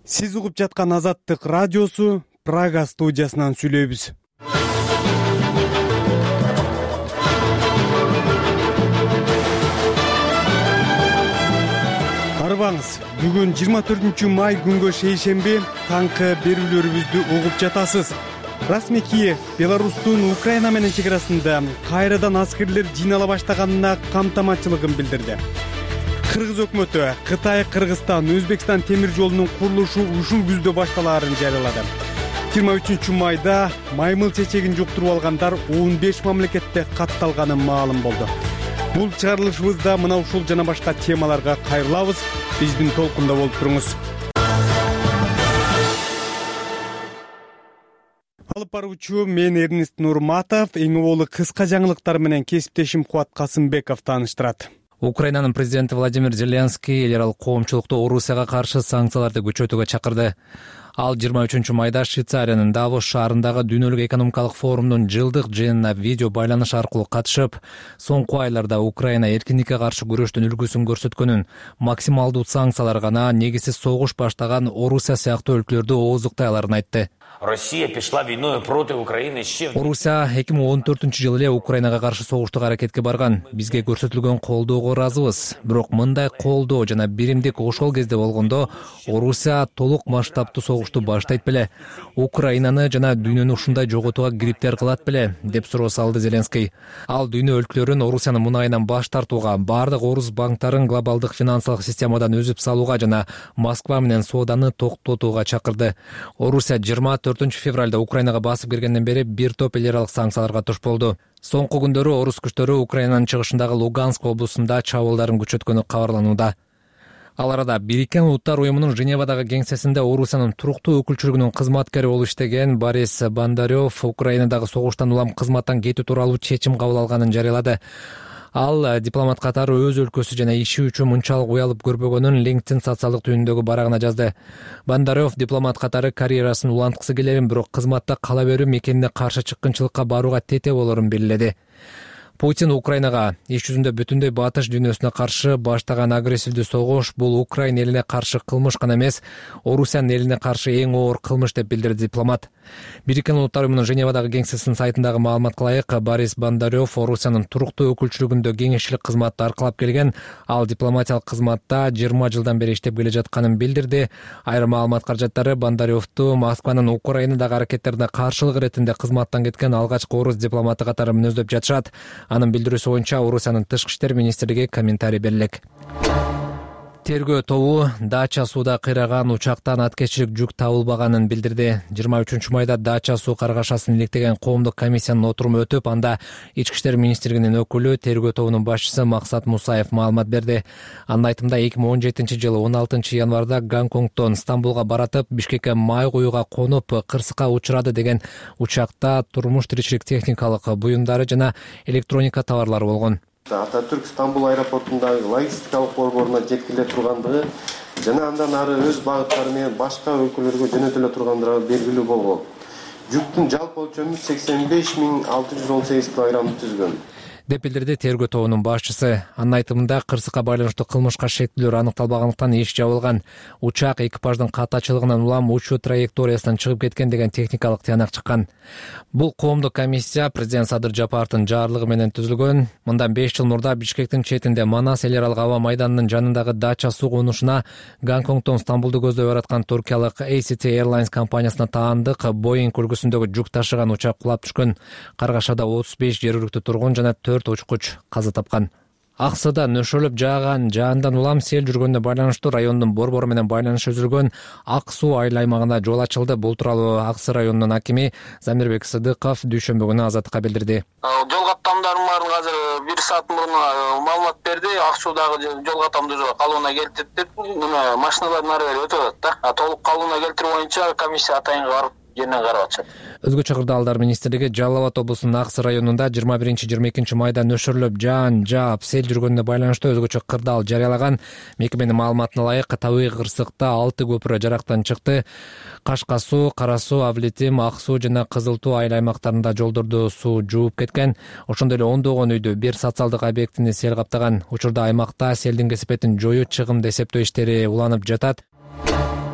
Сиз угуп жаткан Азаттык радиосу Прага студиясынан сүйлөйбүз. Арбаңыз, бүгүн 24 май күнгө шейшемби таңкы берүүлөрүбүздү угуп жатасыз. Расмий Киев Беларустун Украина менен чек арасында кайрадан аскерлер жыйнала баштаганына камтаматчылыгын билдирди. Кыргыз өкмөтү Кытай, Кыргызстан, Өзбекстан темир жолунун курулушу ушул күздө башталаарын жарыялады. 23 майда маймыл чечегин жуктуруп алгандар 15 мамлекетте катталганы маалым болду. Бул чыгарылышыбызда мына ушул жана башка темаларга кайрылабыз. Биздин толкунда болуп туруңуз. Алып баруучу мен Эрнест Нурматов, эң оболу кыска жаңылыктар менен кесиптешим Кубат Касымбеков тааныштырат. Украинанын президенти Владимир Зеленский эл аралык коомчулукту Орусияга каршы санкцияларды күчөтүүгө чакырды. Ал 23 майда Швейцариянын Давос шаарындагы дүйнөлүк экономикалык форумдун жылдык жыйынына видео байланыш аркылуу катышып, соңку айларда Украина эркиндикке каршы күрөштүн үлгүсүн көрсөткөнүн, максималдуу санкциялар гана негизсиз согуш баштаган Орусия сыяктуу өлкөлөрдү ооздуктайларын айтты. Россия пішла війною проти України ще... Орусия 2014 эле Украинага каршы согуштук аракетке барган. Бизге көрсөтүлгөн колдоого ыраазыбыз. Бирок мындай колдоо жана биримдик ошол кезде болгондо Орусия толук масштабтуу согушту баштайт беле? Украинаны жана дүйнөнү ушундай жоготууга кириптер кылат беле? Деп суроо салды Зеленский. Ал дүйнө өлкөлөрүн Орусиянын мунайынан баш тартууга, бардык орус банктарын глобалдык финансылык системадан үзүп салууга жана Москва менен сооданы токтотууга чакырды. Орусия 24 февралда Украинага басып киргенден бери бир топ эл аралык санкцияларга туш болду. Соңку күндөрү орус күчтөрү Украинанын чыгышындагы Луганск облусунда чабуулдарын күчөткөнү кабарланууда. Ал арада Бириккен Улуттар уюмунун Женевадагы кеңсесинде Орусиянын туруктуу өкүлчүлүгүнүн кызматкери болуп иштеген Борис Бондарёв Украинадагы согуштан улам кызматтан кетүү тууралуу чечим кабыл алганын жарыялады. Ал дипломат катары өз өлкөсү жана иши үчүн мынчалык уялып көрбөгөнүн LinkedIn социалдык түйүнүндөгү барагына жазды. Бондарёв дипломат катары карьерасын уланткысы келерин, бирок кызматта кала берүү мекенине каршы чыккынчылыкка барууга тете болорун белгиледи. Путин Украинага иш жүзүндө бүтүндөй батыш дүйнөсүнө каршы баштаган агрессивдүү согуш бул Украина элине каршы кылмыш гана эмес, Орусиянын элине каршы эң оор кылмыш деп билдирди дипломат. Бириккен Улуттар уюмунун Женевадагы кеңсесинин сайтындагы маалыматка ылайык, Борис Бондарёв Орусиянын туруктуу өкүлчүлүгүндө кеңешчилик кызматты аркалап келген. Ал дипломатиялык кызматта 20 жылдан бери иштеп келе жатканын билдирди. Айрым маалымат каражаттары Бондарёвду Москванын Украинадагы аракеттерине каршылык иретинде кызматтан кеткен алгачкы орус дипломаты катары мүнөздөп жатышат. Анын билдирүүсү боюнча Орусиянын тышкы иштер министрлиги комментарий берилек. Тергөө тобу Дача сууда кыйраган учактан аткечилик жүк табылбаганын билдирди. 23 майда Дача суу каргашасын иликтеген коомдук комиссиянын отуруму өтүп, анда Ички иштер министрлигинин өкүлү, тергөө тобунун башчысы Максат Мусаев маалымат берди. Анын айтымында 2017 жылы 16 январда Гонконгдон Стамбулга баратып, Бишкекке май куюуга конуп, кырсыкка учурады деген учакта турмуш тиричилик техникалык буюмдары жана электроника товарлары болгон. Ататүрк Стамбул аэропортундагы логистикалык борборуна жеткиле тургандыгы жана андан ары өз багыттары менен башка өлкөлөргө жөнөтүлө тургандыгы белгилүү болгон. Жүктүн жалпы өлчөмү 85.618 кг түзгөн деп билдирди тергөө тобунун башчысы. Анын айтымында кырсыкка байланыштуу кылмышка шектүүлөр аныкталбагандыктан иш жабылган. Учак экипаждын катачылыгынан улам учуу траекториясынан чыгып кеткен деген техникалык тыянак чыккан. Бул коомдук комиссия президент Садыр Жапаровдун жарлыгы менен түзүлгөн. Мындан 5 жыл мурда Бишкектин четинде Манас эл аралык аба майданынын жанындагы Дача суу конушуна Гонконгдон Стамбулду көздөй бараткан туркиялык ACT Airlines компаниясына таандык Boeing үлгүсүндөгү жүк ташыган учак кулап түшкөн. Каргашада 35 жергиликтүү тургун жана 4 учкуч каза тапкан. Аксыда нөшөлүп жааган жаандан улам сел жүргөнүнө байланыштуу райондун борбору менен байланышы үзүлгөн Ак суу айыл аймагында жол ачылды. Бул тууралуу Аксы районунун акими Замирбек Сыдыков дүйшөмбү күнү Азаттыкка билдирди. Жол каттамдарын баарын азыр 1 саат мурун маалымат берди. Ак суудагы жол каттамдуу калыбына келтип деп, машиналардын ары бери өтүп атат да. Толук калыбына келтирүү боюнча комиссия атайынга барып жеринен карап атышат. Өзгөчө кырдаалдар министрлиги Жалал Абад облусунун Аксы районунда 21-22 майда нөшөрлөп жаан жаап сел жүргөнүнө байланыштуу өзгөчө кырдаал жарыялаган. Мекеменин маалыматына ылайык, табигый кырсыкта 6 көпүрө жарактан чыкты. Кашка суу, Кара суу, Авлетим, Ак суу жана Кызыл туу айыл аймактарында жолдорду суу жууп кеткен. Ошондой эле ондогон үйдү, бир социалдык объектини сел каптаган. Учурда аймакта селдин кесепетин жоюу чыгымды эсептөө иштери уланып жатат.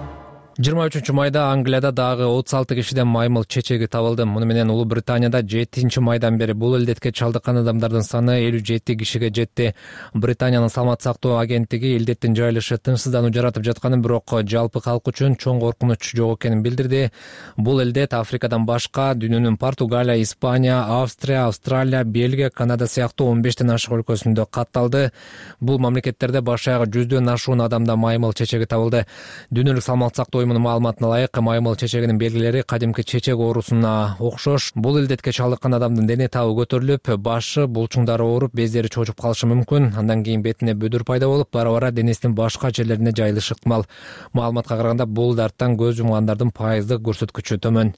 23 майда Англияда дагы 36 кишиден маймыл чечеги табылды. Муну менен Улуу Британияда 7 майдан бери бул илдетке чалдыккан адамдардын саны 57 кишиге жетти. Британиянын саламат сактоо агенттиги илдеттин жайылышы тынчсыздануу жаратып жатканын, бирок жалпы калк үчүн чоң коркунуч жок экенин билдирди. Бул илдет Африкадан башка дүйнөнүн Португалия, Испания, Австрия, Австралия, Бельгия, Канада сыяктуу 15тен ашык өлкөсүндө катталды. Бул мамлекеттерде баш аягы 100дөн ашуун адамда маймыл чечеги табылды. Дүйнөлүк саламат сактоо уюмунун маалыматына ылайык, маймыл чечегинин белгилери кадимки чечек оорусуна окшош. Бул илдетке чалдыккан адамдын дене табы көтөрүлүп, башы, булчуңдары ооруп, бездери чочуп калышы мүмкүн. Андан кийин бетине бүдүр пайда болуп, бара-бара денесинин башка жерлерине жайылышы ыктымал. Маалыматка караганда бул дарттан көз жумгандардын пайыздык көрсөткүчү төмөн.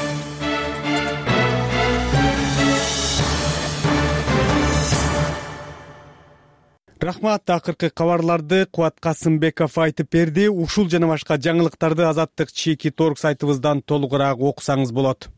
Рахмат, акыркы кабарларды Кубат Касымбеков айтып берди. Ушул жана башка жаңылыктарды Азаттык Чеки.org сайтыбыздан толугураак окусаңыз болот.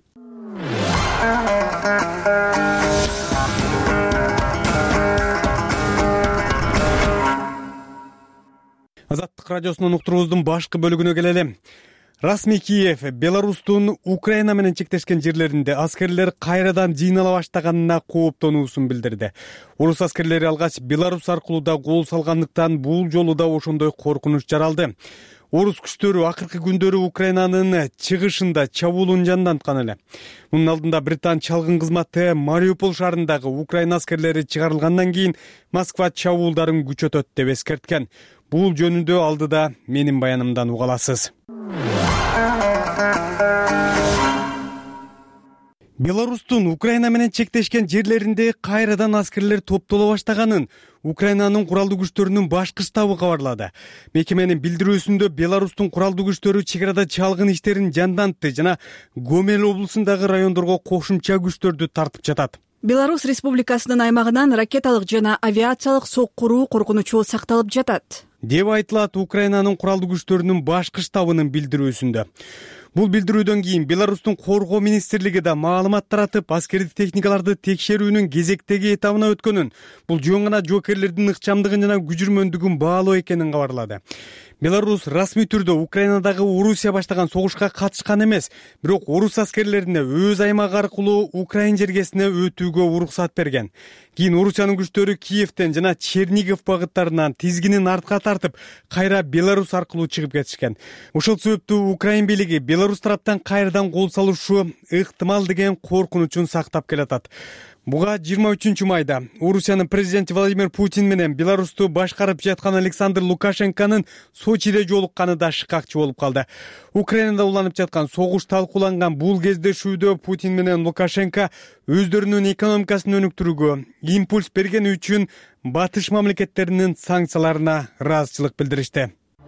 Азаттык радиосунун уктуруубуздун башкы бөлүгүнө келели. Расмий Киев Беларустун Украина менен чектешкен жерлеринде аскерлер кайрадан жыйнала баштаганына кооптонуусун билдирди. Орус аскерлери алгач Беларус аркылуу да кол салгандыктан бул жолу да ошондой коркунуч жаралды. Орус күчтөрү акыркы күндөрү Украинанын чыгышында чабуулун жанданткан эле. Мунун алдында Британ чалгын кызматы Мариуполь шаарындагы Украина аскерлери чыгарылгандан кийин Москва чабуулдарын күчөтөт деп эскерткен. Бул жөнүндө алдыда менин баянымдан уга аласыз. Беларустун Украина менен чектешкен жерлеринде кайрадан аскерлер топтоло баштаганын Украинанын куралдуу күчтөрүнүн башкы штабы кабарлады. Мекеменин билдирүүсүндө Беларустун куралдуу күчтөрү чек арада чалгын иштерин жандантты жана Гомель облусундагы райондорго кошумча күчтөрдү тартып жатат. Беларусь Республикасынын аймагынан ракеталык жана авиациялык соккуруу коркунучу сакталып жатат деп айтылат Украинанын куралдуу күчтөрүнүн башкы штабынын билдирүүсүндө. Бул билдирүүдөн кийин Беларустун коргоо министрлиги да маалымат таратып, аскердик техникаларды текшерүүнүн кезектеги этабына өткөнүн, бул жөн гана жоокерлердин ыкчамдыгын жана күжүрмөндүгүн баалоо экенин кабарлады. Беларус расмий түрдө Украинадагы Орусия баштаган согушка катышкан эмес, бирок орус аскерлерине өз аймагы аркылуу Украин жергесине өтүүгө уруксат берген. Кийин Орусиянын күчтөрү Киевтен жана Чернигов багыттарынан тизгинин артка тартып, кайра Беларус аркылуу чыгып кетишкен. Ошол себептүү Украин бийлиги Беларус тараптан кайрадан кол салышы ыктымал деген коркунучун сактап келатат. Буга 23 майда Орусиянын президенти Владимир Путин менен Беларусту башкарып жаткан Александр Лукашенконун Сочиде жолукканы да шыкакчы болуп калды. Украинада уланып жаткан согуш талкууланган бул кездешүүдө Путин менен Лукашенко өздөрүнүн экономикасын өнүктүрүүгө импульс бергени үчүн батыш мамлекеттеринин санкцияларына ыраазычылык билдиришти.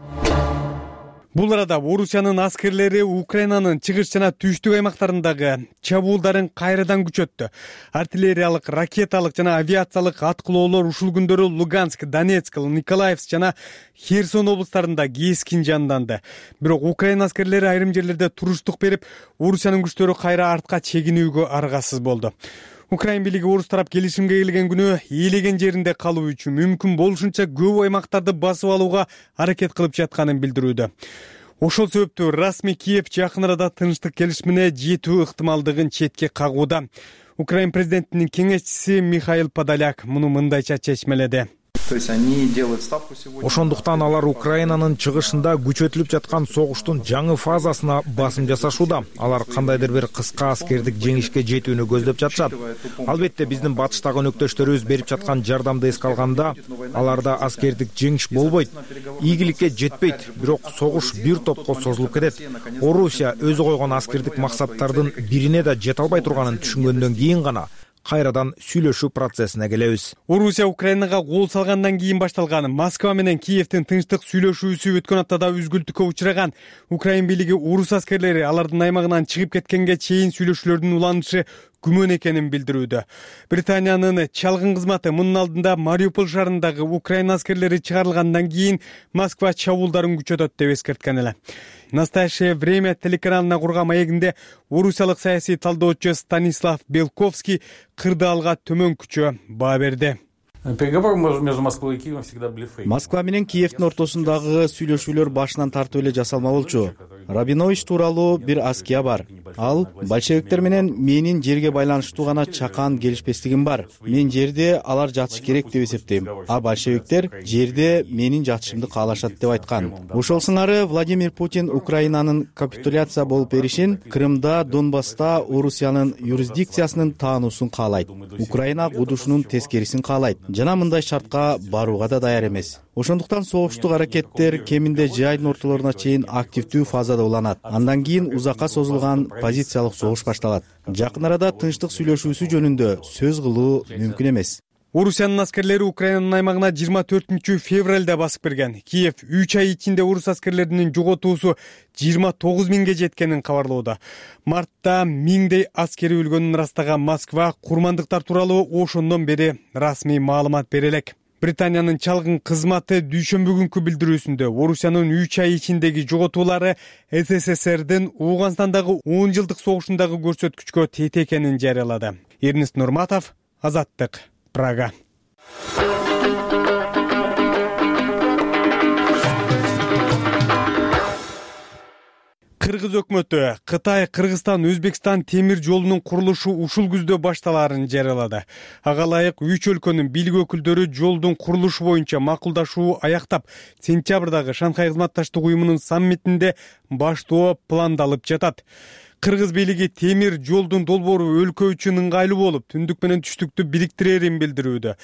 Бул арада Орусиянын аскерлери Украинанын чыгыш жана түштүк аймактарындагы чабуулдарын кайрадан күчөттү. Артиллериялык, ракеталык жана авиациялык аткылоолор ушул күндөрү Луганск, Донецк, Николаевск жана Херсон облустарында кескин жанданды. Бирок Украина аскерлери айрым жерлерде туруштук берип, Орусиянын күчтөрү кайра артка чегинүүгө аргасыз болду. Украин бийлиги орус тарап келишимге келген күнү ээлеген жеринде калуу үчүн мүмкүн болушунча көп аймактарды басып алууга аракет кылып жатканын билдирүүдө. Ошол себептүү расмий Киев жакын арада тынчтык келишимине жетүү ыктымалдыгын четке кагууда. Украин президентинин кеңешчиси Михаил Подоляк муну мындайча чечмеледи. Ошондуктан алар Украинанын чыгышында күчөтүлүп жаткан согуштун жаңы фазасына басым жасашууда. Алар кандайдыр бир кыска аскердик жеңишке жетүүнү көздөп жатышат. Албетте биздин батыштагы өнөктөштөрүбүз берип жаткан жардамды эске алганда, аларда аскердик жеңиш болбойт. Ийгиликке жетпейт, бирок согуш бир топко созулуп кетет. Орусия өзү койгон аскердик максаттардын бирине да жете албай турганын түшүнгөндөн кийин гана кайрадан сүйлөшүү процессине келебиз. Орусия Украинага кол салгандан кийин башталган Москва менен Киевтин тынчтык сүйлөшүүсү өткөн аптада үзгүлтүккө учураган. Украин бийлиги орус аскерлери алардын аймагынан чыгып кеткенге чейин сүйлөшүүлөрдүн уланышы күмөн экенин билдирүүдө. Британиянын чалгын кызматы мунун алдында Мариуполь шаарындагы Украина аскерлери чыгарылгандан кийин Москва чабуулдарын күчөтөт деп эскерткен эле. Настоящее время телеканалына курган маегинде орусиялык саясий талдоочу Станислав Белковский кырдаалга төмөнкүчө баа берди. Переговоры между Москвой и Киевом всегда были фейк. Москва менен Киевдин ортосундагы сүйлөшүүлөр башынан тартып эле жасалма болчу. Рабинович тууралуу бир аския бар. Ал большевиктер менен менин жерге байланыштуу гана чакан келишпестигим бар. Мен жерде алар жатыш керек деп эсептейм. А большевиктер жерде менин жатышымды каалашат деп айткан. Ошол сыңары Владимир Путин Украинанын капитуляция болуп беришин, Крымда, Донбасста Орусиянын юрисдикциясынын таануусун каалайт. Украина кудушунун тескерисин каалайт. Жана мындай шартка барууга да даяр эмес. Ошондуктан согуштук аракеттер кеминде жайдын ортолоруна чейин активдүү фазада уланат. Андан кийин узакка созулган позициялык согуш башталат. Жакын арада тынчтык сүйлөшүүсү жөнүндө сөз кылуу мүмкүн эмес. Орусиянын аскерлери Украинанын аймагына 24 февралда басып кирген. Киев 3 ай ичинде орус аскерлеринин жоготуусу 29 миңге жеткенин кабарлоодо. Мартта миңдей аскери өлгөнүн ырастаган Москва курмандыктар тууралуу ошондон бери расмий маалымат бере элек. Британиянын чалгын кызматы дүйшөмбү күнкү билдирүүсүндө Орусиянын 3 ай ичиндеги жоготуулары СССРдин Ооганстандагы 10 жылдык согушундагы көрсөткүчкө тете экенин жарыялады. Эрнест Нурматов, Азаттык, Прага. Кыргыз өкмөтү Кытай, Кыргызстан, Өзбекстан темир жолунун курулушу ушул күздө башталаарын жарыялады. Ага ылайык 3 өлкөнүн бийлик өкүлдөрү жолдун курулушу боюнча макулдашуу аяктап, сентябрдагы Шанхай кызматташтык уюмунун саммитинде баштоо пландалып жатат. Кыргыз бийлиги темир жолдун долбоору өлкө үчүн ыңгайлуу болуп, түндүк менен түштүктү бириктирерин билдирүүдө.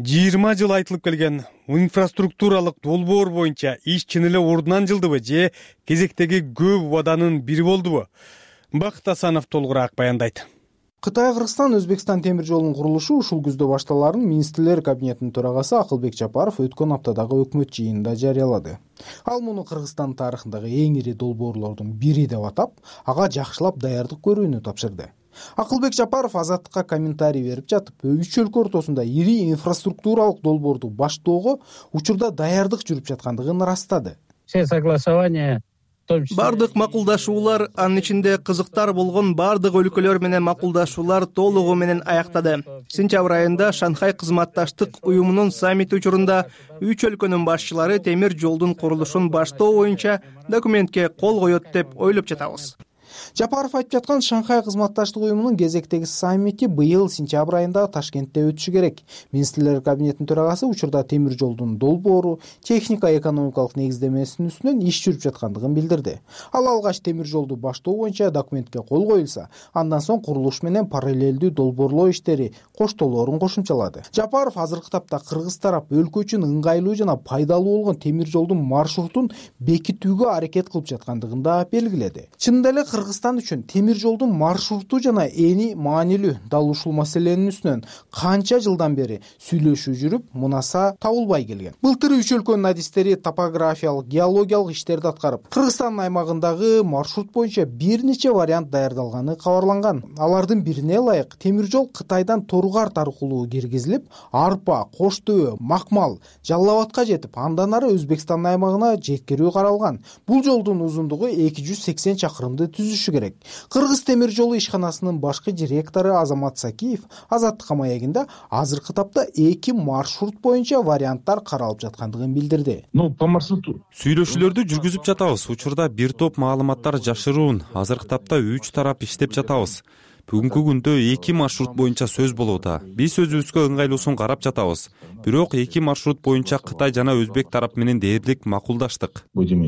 20 жыл айтылып келген инфраструктуралык долбоор боюнча иш чын эле ордунан жылдыбы же кезектеги көп убаданын бири болдубу? Бакыт Асанов толугураак баяндайт. Кытай, Кыргызстан, Өзбекстан темир жолунун курулушу ушул күздө башталаарын Министрлер кабинетинин төрагасы Акылбек Жапаров өткөн аптадагы өкмөт жыйынында жарыялады. Ал муну Кыргызстан тарыхындагы эң ири долбоорлордун бири деп атап, ага жакшылап даярдык көрүүнү тапшырды. Акылбек Жапаров Азаттыкка комментарий берип жатып, 3 өлкө ортосунда ири инфраструктуралык долбоорду баштоого учурда даярдык жүрүп жаткандыгын ырастады. Все согласования Бардык макулдашуулар, анын ичинде кызыктар болгон бардык өлкөлөр менен макулдашуулар толугу менен аяктады. Сентябрь айында Шанхай кызматташтык уюмунун саммити учурунда 3 өлкөнүн башчылары темир жолдун курулушун баштоо боюнча документке кол коет деп ойлоп жатабыз. Жапаров айтып жаткан Шанхай кызматташтык уюмунун кезектеги саммити быйыл сентябрь айында Ташкентте өтүшү керек. Министрлер кабинетинин төрагасы учурда темир жолдун долбоору, техника-экономикалык негиздемесинин үстүнөн иш жүрүп жаткандыгын билдирди. Ал алгач темир жолду баштоо боюнча документке кол коюлса, андан соң курулуш менен параллелдүү долбоорлоо иштери коштолоорун кошумчалады. Жапаров азыркы тапта кыргыз тарап өлкө үчүн ыңгайлуу жана пайдалуу болгон темир жолдун маршрутун бекитүүгө аракет кылып жаткандыгын да белгиледи. Чынында эле Кыргызстан үчүн темир жолдун маршруту жана эни маанилүү. Дал ушул маселенин үстүнөн канча жылдан бери сүйлөшүү жүрүп, мунаса табылбай келген. Былтыр 3 өлкөнүн адистери топографиялык, геологиялык иштерди аткарып, Кыргызстан аймагындагы маршрут боюнча бир нече вариант даярдалганы кабарланган. Алардын бирине ылайык темир жол Кытайдан Торгар аркылуу киргизилип, Арпа, Кош Төбө, Макмал, Жалал Абадка жетип, андан ары Өзбекстан аймагына жеткирүү каралган. Бул жолдун узундугу 280 чакырымды түзүшү керек. Кыргыз темир жолу ишканасынын башкы директору Азамат Сакиев Азаттыкка маегинде азыркы тапта 2 маршрут боюнча варианттар каралып жаткандыгын билдирди. По маршруту Сүйлөшүүлөрдү жүргүзүп жатабыз. Учурда бир топ маалыматтар жашыруун. Азыркы тапта 3 тарап иштеп жатабыз. Бүгүнкү күндө 2 маршрут боюнча сөз болууда. Биз өзүбүзгө ыңгайлуусун карап жатабыз. Бирок 2 маршрут боюнча Кытай жана Өзбек тарап менен дээрлик макулдаштык.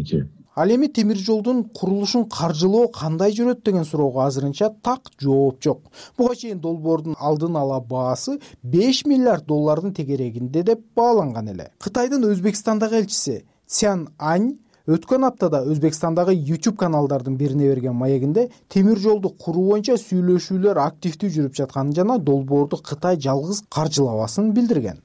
Ал эми темир жолдун курулушун каржылоо кандай жүрөт деген суроого азырынча так жооп жок. Буга чейин долбоордун алдын ала баасы 5 миллиард доллардын тегерегинде деп бааланган эле. Кытайдын Өзбекстандагы элчиси Цян Ань өткөн аптада Өзбекстандагы YouTube каналдардын бирине берген маегинде темир жолду куруу боюнча сүйлөшүүлөр активдүү жүрүп жатканын жана долбоорду Кытай жалгыз каржылабасын билдирген.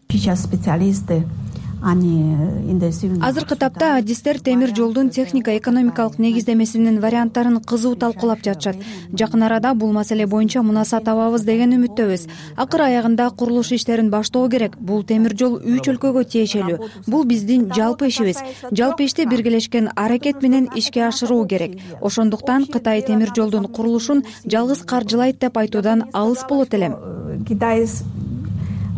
Азыркы тапта адистер темир жолдун техника-экономикалык негиздемесинин варианттарын кызуу талкуулап жатышат. Жакын арада бул маселе боюнча мунаса табабыз деген үмүттөбүз. Акыр аягында курулуш иштерин баштоо керек. Бул темир жол 3 өлкөгө тиешелүү. Бул биздин жалпы ишибиз. Жалпы ишти биргелешкен аракет менен ишке ашыруу керек. Ошондуктан Кытай темир жолдун курулушун жалгыз каржылайт деп айтуудан алыс болот элем.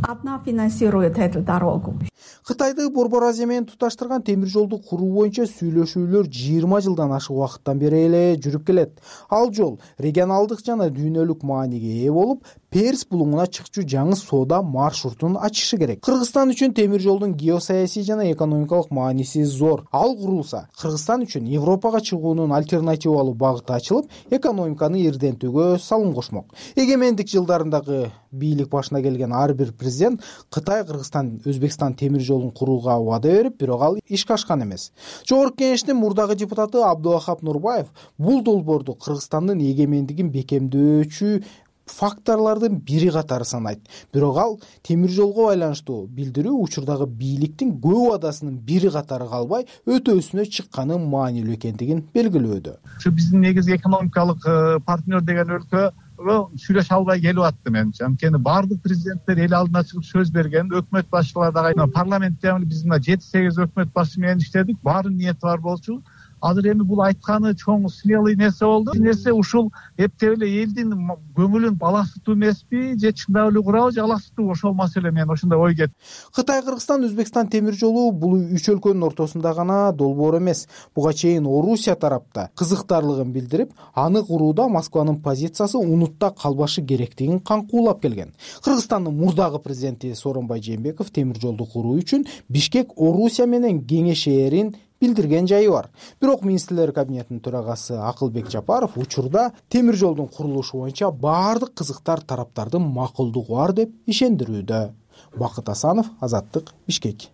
одна финансирует эту дорогу. Кытайды Борбор Азия менен туташтырган темир жолду куруу боюнча сүйлөшүүлөр 20 жылдан ашык убакыттан бери эле жүрүп келет. Ал жол регионалдык жана дүйнөлүк мааниге ээ болуп, Перс булуңуна чыкчу жаңы соода маршрутун ачышы керек. Кыргызстан үчүн темир жолдун геосаясий жана экономикалык мааниси зор. Ал курулса, Кыргызстан үчүн Европага чыгуунун альтернативалуу багыты ачылып, экономиканы ирдентүүгө салым кошмок. Эгемендик жылдарындагы бийлик башына келген ар бир президент Кытай, Кыргызстан, Өзбекстан темир жолун курууга убада берип, бирок ал ишке ашкан эмес. Жогорку Кеңештин мурдагы депутаты Абдулахап Нурбаев бул долбоорду Кыргызстандын эгемендигин бекемдөөчү факторлордун бири катары санайт. Бирок ал темир жолго байланыштуу билдирүү учурдагы бийликтин көп убадасынын бири катары калбай, өтөөсүнө чыкканы маанилүү экендигин белгилөөдө. Ушу биздин негизи экономикалык партнер деген өлкө сүйлөшө албай келип атты менимче. Анткени баардык президенттер эл алдына чыгып сөз берген, өкмөт башчылары дагы парламентте биз 7-8 өкмөт башчы менен иштедик, баардын ниети бар болчу. Азыр эми бул айтканы чоң смелый нерсе болду. Нерсе ушул эптеп эле элдин көңүлүн баласытуу эмеспи, же чындап эле курабы, же аласытуу, ошол маселе менен ошондой ой кетти. Кытай, Кыргызстан, Өзбекстан темир жолу бул үч өлкөнүн ортосунда гана долбоор эмес. Буга чейин Орусия тарапта кызыктарлыгын билдирип, аны курууда Москванын позициясы унутта калбашы керектигин каңкуулап келген. Кыргызстандын мурдагы президенти Сооронбай Жээнбеков темир жолду куруу үчүн Бишкек Орусия менен кеңешээрин билдирген жайы бар. Бирок министрлер кабинетинин төрагасы Акылбек Жапаров учурда темир жолдун курулушу боюнча баардык кызыктар тараптардын макулдугу бар деп ишендирүүдө. Бакыт Асанов, Азаттык, Бишкек.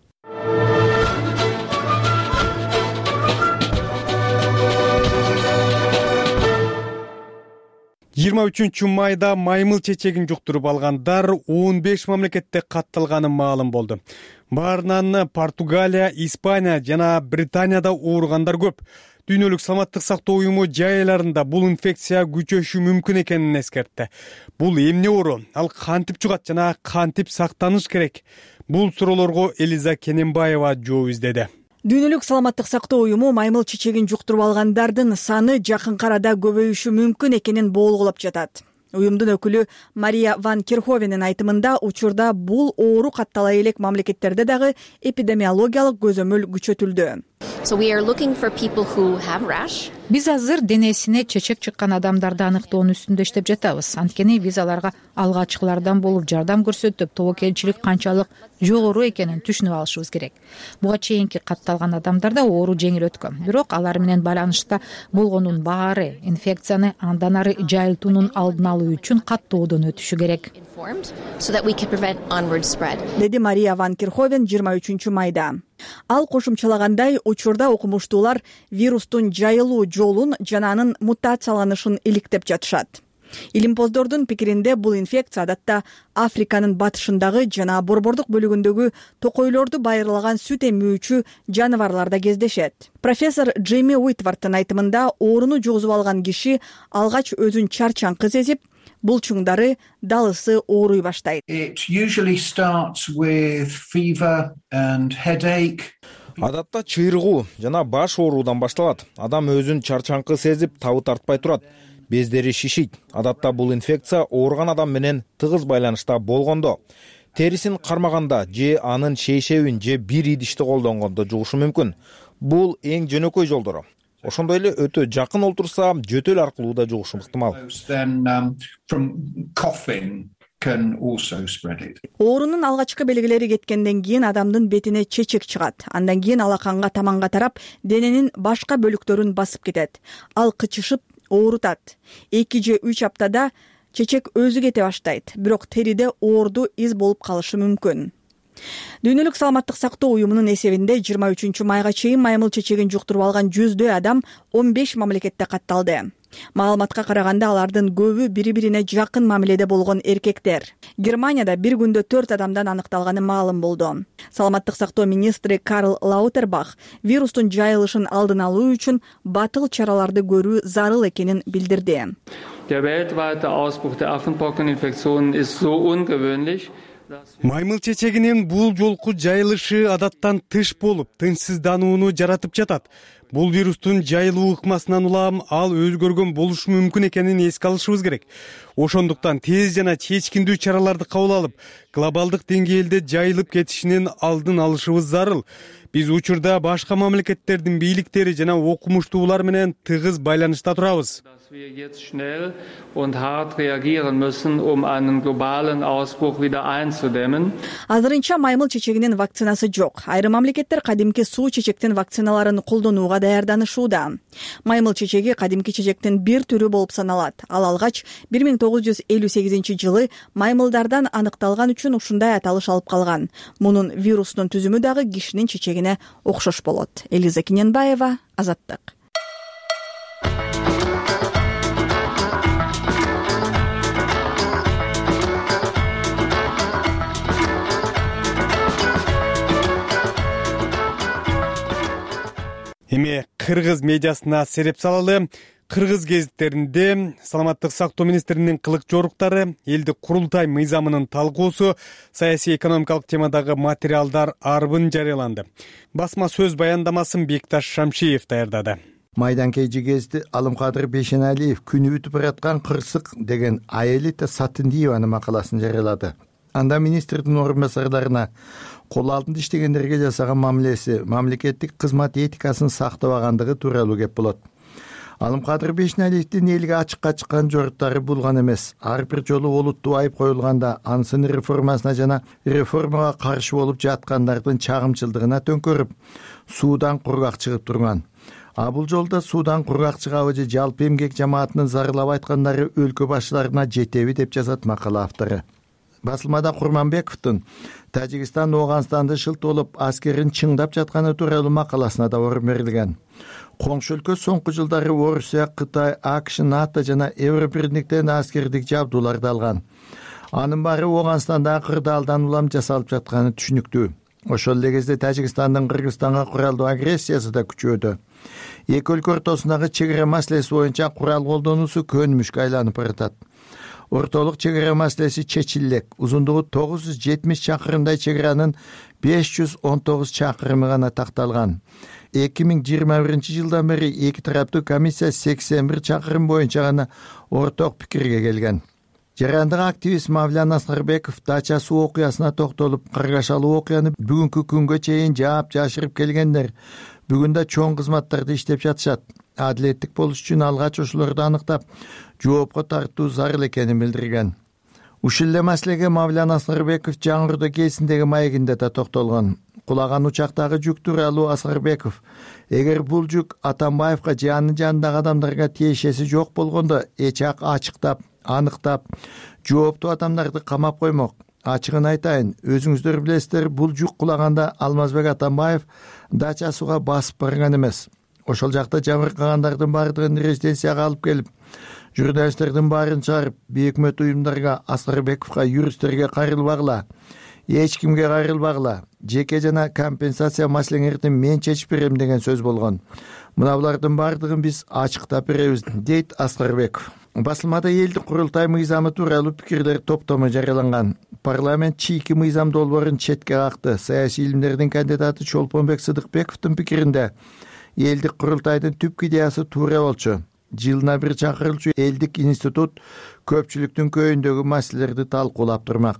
майда маймыл чечегин жуктуруп алгандар 15 мамлекетте катталганы маалым болду. Баарынан Португалия, Испания жана Британияда ооругандар көп. Дүйнөлүк саламаттык сактоо уюму жай айларында бул инфекция күчөшү мүмкүн экенин эскертти. Бул эмне оору? Ал кантип жугат жана кантип сактаныш керек? Бул суроолорго Элиза Кененбаева жооп издеди. Дүйнөлүк саламаттык сактоо уюму маймыл чечегин жуктуруп алгандардын саны жакынкы арада көбөйүшү мүмкүн экенин болгулап жатат. Уюмдун өкүлү Мария ван Керховенин айтымында учурда бул оору каттала элек мамлекеттерде дагы эпидемиологиялык көзөмөл күчөтүлдү. Биз азыр денесине чечек чыккан адамдарды аныктоонун үстүндө иштеп жатабыз. Анткени биз аларга алгачкылардан болуп жардам көрсөтүп, тобокелчилик канчалык жогору экенин түшүнүп алышыбыз керек. Буга чейинки катталган адамдарда оору жеңил өткөн. Бирок алар менен байланышта болгонун баары инфекцияны андан ары жайылтуунун алдын алуу үчүн каттоодон өтүшү керек. Деди Мария ван Керховен 23 майда. Ал кошумчалагандай, учурда окумуштуулар вирустун жайылуу жолун жана анын мутацияланышын иликтеп жатышат. Илимпоздордун пикиринде бул инфекция адатта Африканын батышындагы жана борбордук бөлүгүндөгү токойлорду байырлаган сүт эмүүчү жаныбарларда кездешет. Профессор Джейми Уитвардтын айтымында, ооруну жугузуп алган киши алгач өзүн чарчаңкы сезип, булчуңдары, далысы ооруй баштайт. Адатта чыйрыгуу жана баш ооруудан башталат. Адам өзүн чарчаңкы сезип, табы тартпай турат. Бездери шишийт. Адатта бул инфекция ооруган адам менен тыгыз байланышта болгондо, терисин кармаганда же анын шейшебин же бир идишти колдонгондо жугушу мүмкүн. Бул эң жөнөкөй жолдору. Ошондой эле өтө жакын олтурса, жөтөл аркылуу да жугушу ыктымал. Оорунун алгачкы белгилери кеткенден кийин адамдын бетине чечек чыгат. Андан кийин алаканга таманга тарап, дененин башка бөлүктөрүн басып кетет. Ал кычышып, оорутат. 2 же 3 аптада чечек өзү кете баштайт. Бирок териде оорду из болуп калышы мүмкүн. Дүйнөлүк саламаттык сактоо уюмунун эсебинде 23 майга чейин маймыл чечегин жуктуруп алган 100дөй адам 15 мамлекетте катталды. Маалыматка караганда алардын көбү бири-бирине жакын мамиледе болгон эркектер. Германияда бир күндө 4 адамдан аныкталганы маалым болду. Саламаттык сактоо министри Карл Лаутербах вирустун жайылышын алдын алуу үчүн батыл чараларды көрүү зарыл экенин билдирди. Der weltweite Ausbruch der Affenpockeninfektion ist so ungewöhnlich. Маймыл чечегинин бул жолку жайылышы адаттан тыш болуп, тынчсызданууну жаратып жатат. Бул вирустун жайылуу ыкмасынан улам ал өзгөргөн болушу мүмкүн экенин эске алышыбыз керек. Ошондуктан тез жана чечкиндүү чараларды кабыл алып, глобалдык деңгээлде жайылып кетишинин алдын алышыбыз зарыл. Биз учурда башка мамлекеттердин бийликтери жана окумуштуулар менен тыгыз байланышта турабыз. Wir jetzt schnell und hart reagieren müssen, einen globalen Ausbruch wieder einzudämmen. Азырынча маймыл чечегинин вакцинасы жок. Айрым мамлекеттер кадимки суу чечектин вакциналарын колдонууга даярданышууда. Маймыл чечеги кадимки чечектин бир түрү болуп саналат. Ал алгач 1958-жылы маймылдардан аныкталган үчүн ушундай аталыш алып калган. Мунун вирустун түзүмү дагы кишинин чечегине окшош болот. Элиза Киненбаева, Азаттык. Эми кыргыз медиасына сереп салалы. Кыргыз гезиттеринде саламаттык сактоо министринин кылык жоруктары, элдик курултай мыйзамынын талкуусу, саясий экономикалык темадагы материалдар арбын жарыяланды. Басма сөз баяндамасын Бекташ Шамшиев даярдады. Майданкейжи гезити Алымкадыр Бейшеналиев күнү өтүп бараткан кырсык деген Аэлита Сатындиеванын макаласын жарыялады. Анда министрдин орун басарларына кол алдында иштегендерге жасаган мамилеси, мамлекеттик кызмат этикасын сактабагандыгы тууралуу кеп болот. Алымкадыр Бейшеналиевдин элге ачыкка чыккан жоруктары булган эмес. Ар бир жолу олуттуу айып коюлганда ансын реформасына жана реформага каршы болуп жаткандардын чагымчылдыгына төңкөрүп, суудан кургак чыгып турган. А бул жолда суудан кургак чыгабы же жалпы эмгек жамаатынын зарылап айткандары өлкө башчыларына жетеби деп жазат макала автору. Басылмада Курманбековдун Тажикстан Ооганстанды шылтоолоп аскерин чыңдап жатканы тууралуу макаласына да орун берилген. Коңшу өлкө соңку жылдары Орусия, Кытай, АКШ, НАТО жана Евробирликтен аскердик жабдууларды алган. Анын баары Ооганстанда кырдаалдан улам жасалып жатканы түшүнүктүү. Ошол эле кезде Тажикстандын Кыргызстанга куралдуу агрессиясы да күчөдү. Эки өлкө ортосундагы чек ара маселеси боюнча курал колдонуусу көнүмүшкө айланып баратат. Ортолук чек ара маселеси чечилек. Узундугу 970 чакырымдай чек аранын 519 чакырымы гана такталган. 2021-жылдан бери эки тараптуу комиссия 81 чакырым боюнча гана орток пикирге келген. Жарандык активист Мавлян Аскарбеков дача суу окуясына токтолуп, каргашалуу окуяны бүгүнкү күнгө чейин жаап жашырып келгендер бүгүн да чоң кызматтарда иштеп жатышат. Адилеттик болуш үчүн алгач ошолорду аныктап, жоопко тартуу зарыл экенин билдирген. Ушул эле маселеге Мавлян Аскарбеков Жаңырдо кезиндеги маегинде да токтолгон. Кулаган учактагы жүк тууралуу Аскарбеков, эгер бул жүк Атамбаевга же анын жанындагы адамдарга тиешеси жок болгондо эч ачыктап, аныктап, жооптуу адамдарды камап коймок. Ачыгын айтайын, өзүңүздөр билесиздер, бул жүк кулаганда Алмазбек Атамбаев дача сууга басып барган эмес. Ошол жакта жабыркагандардын баардыгын резиденцияга алып келип, журналисттердин баарын чыгарып, бейөкмөт уюмдарга, Аскарбековго, юристтерге кайрылбагыла, эч кимге кайрылбагыла, жеке жана компенсация маселеңерди мен чечип берем деген сөз болгон. Мына булардын баардыгын биз ачыктап беребиз, дейт Аскарбеков. Басылмада элдик курултай мыйзамы тууралуу пикирлер топтому жарыяланган. Парламент чийки мыйзам долбоорун четке какты. Саясий илимдердин кандидаты Чолпонбек Сыдыкбековдун пикиринде элдик курултайдын түпкү идеясы туура болчу. Жылына бир чакырылчу элдик институт көпчүлүктүн көйүндөгү маселелерди талкуулап турмак.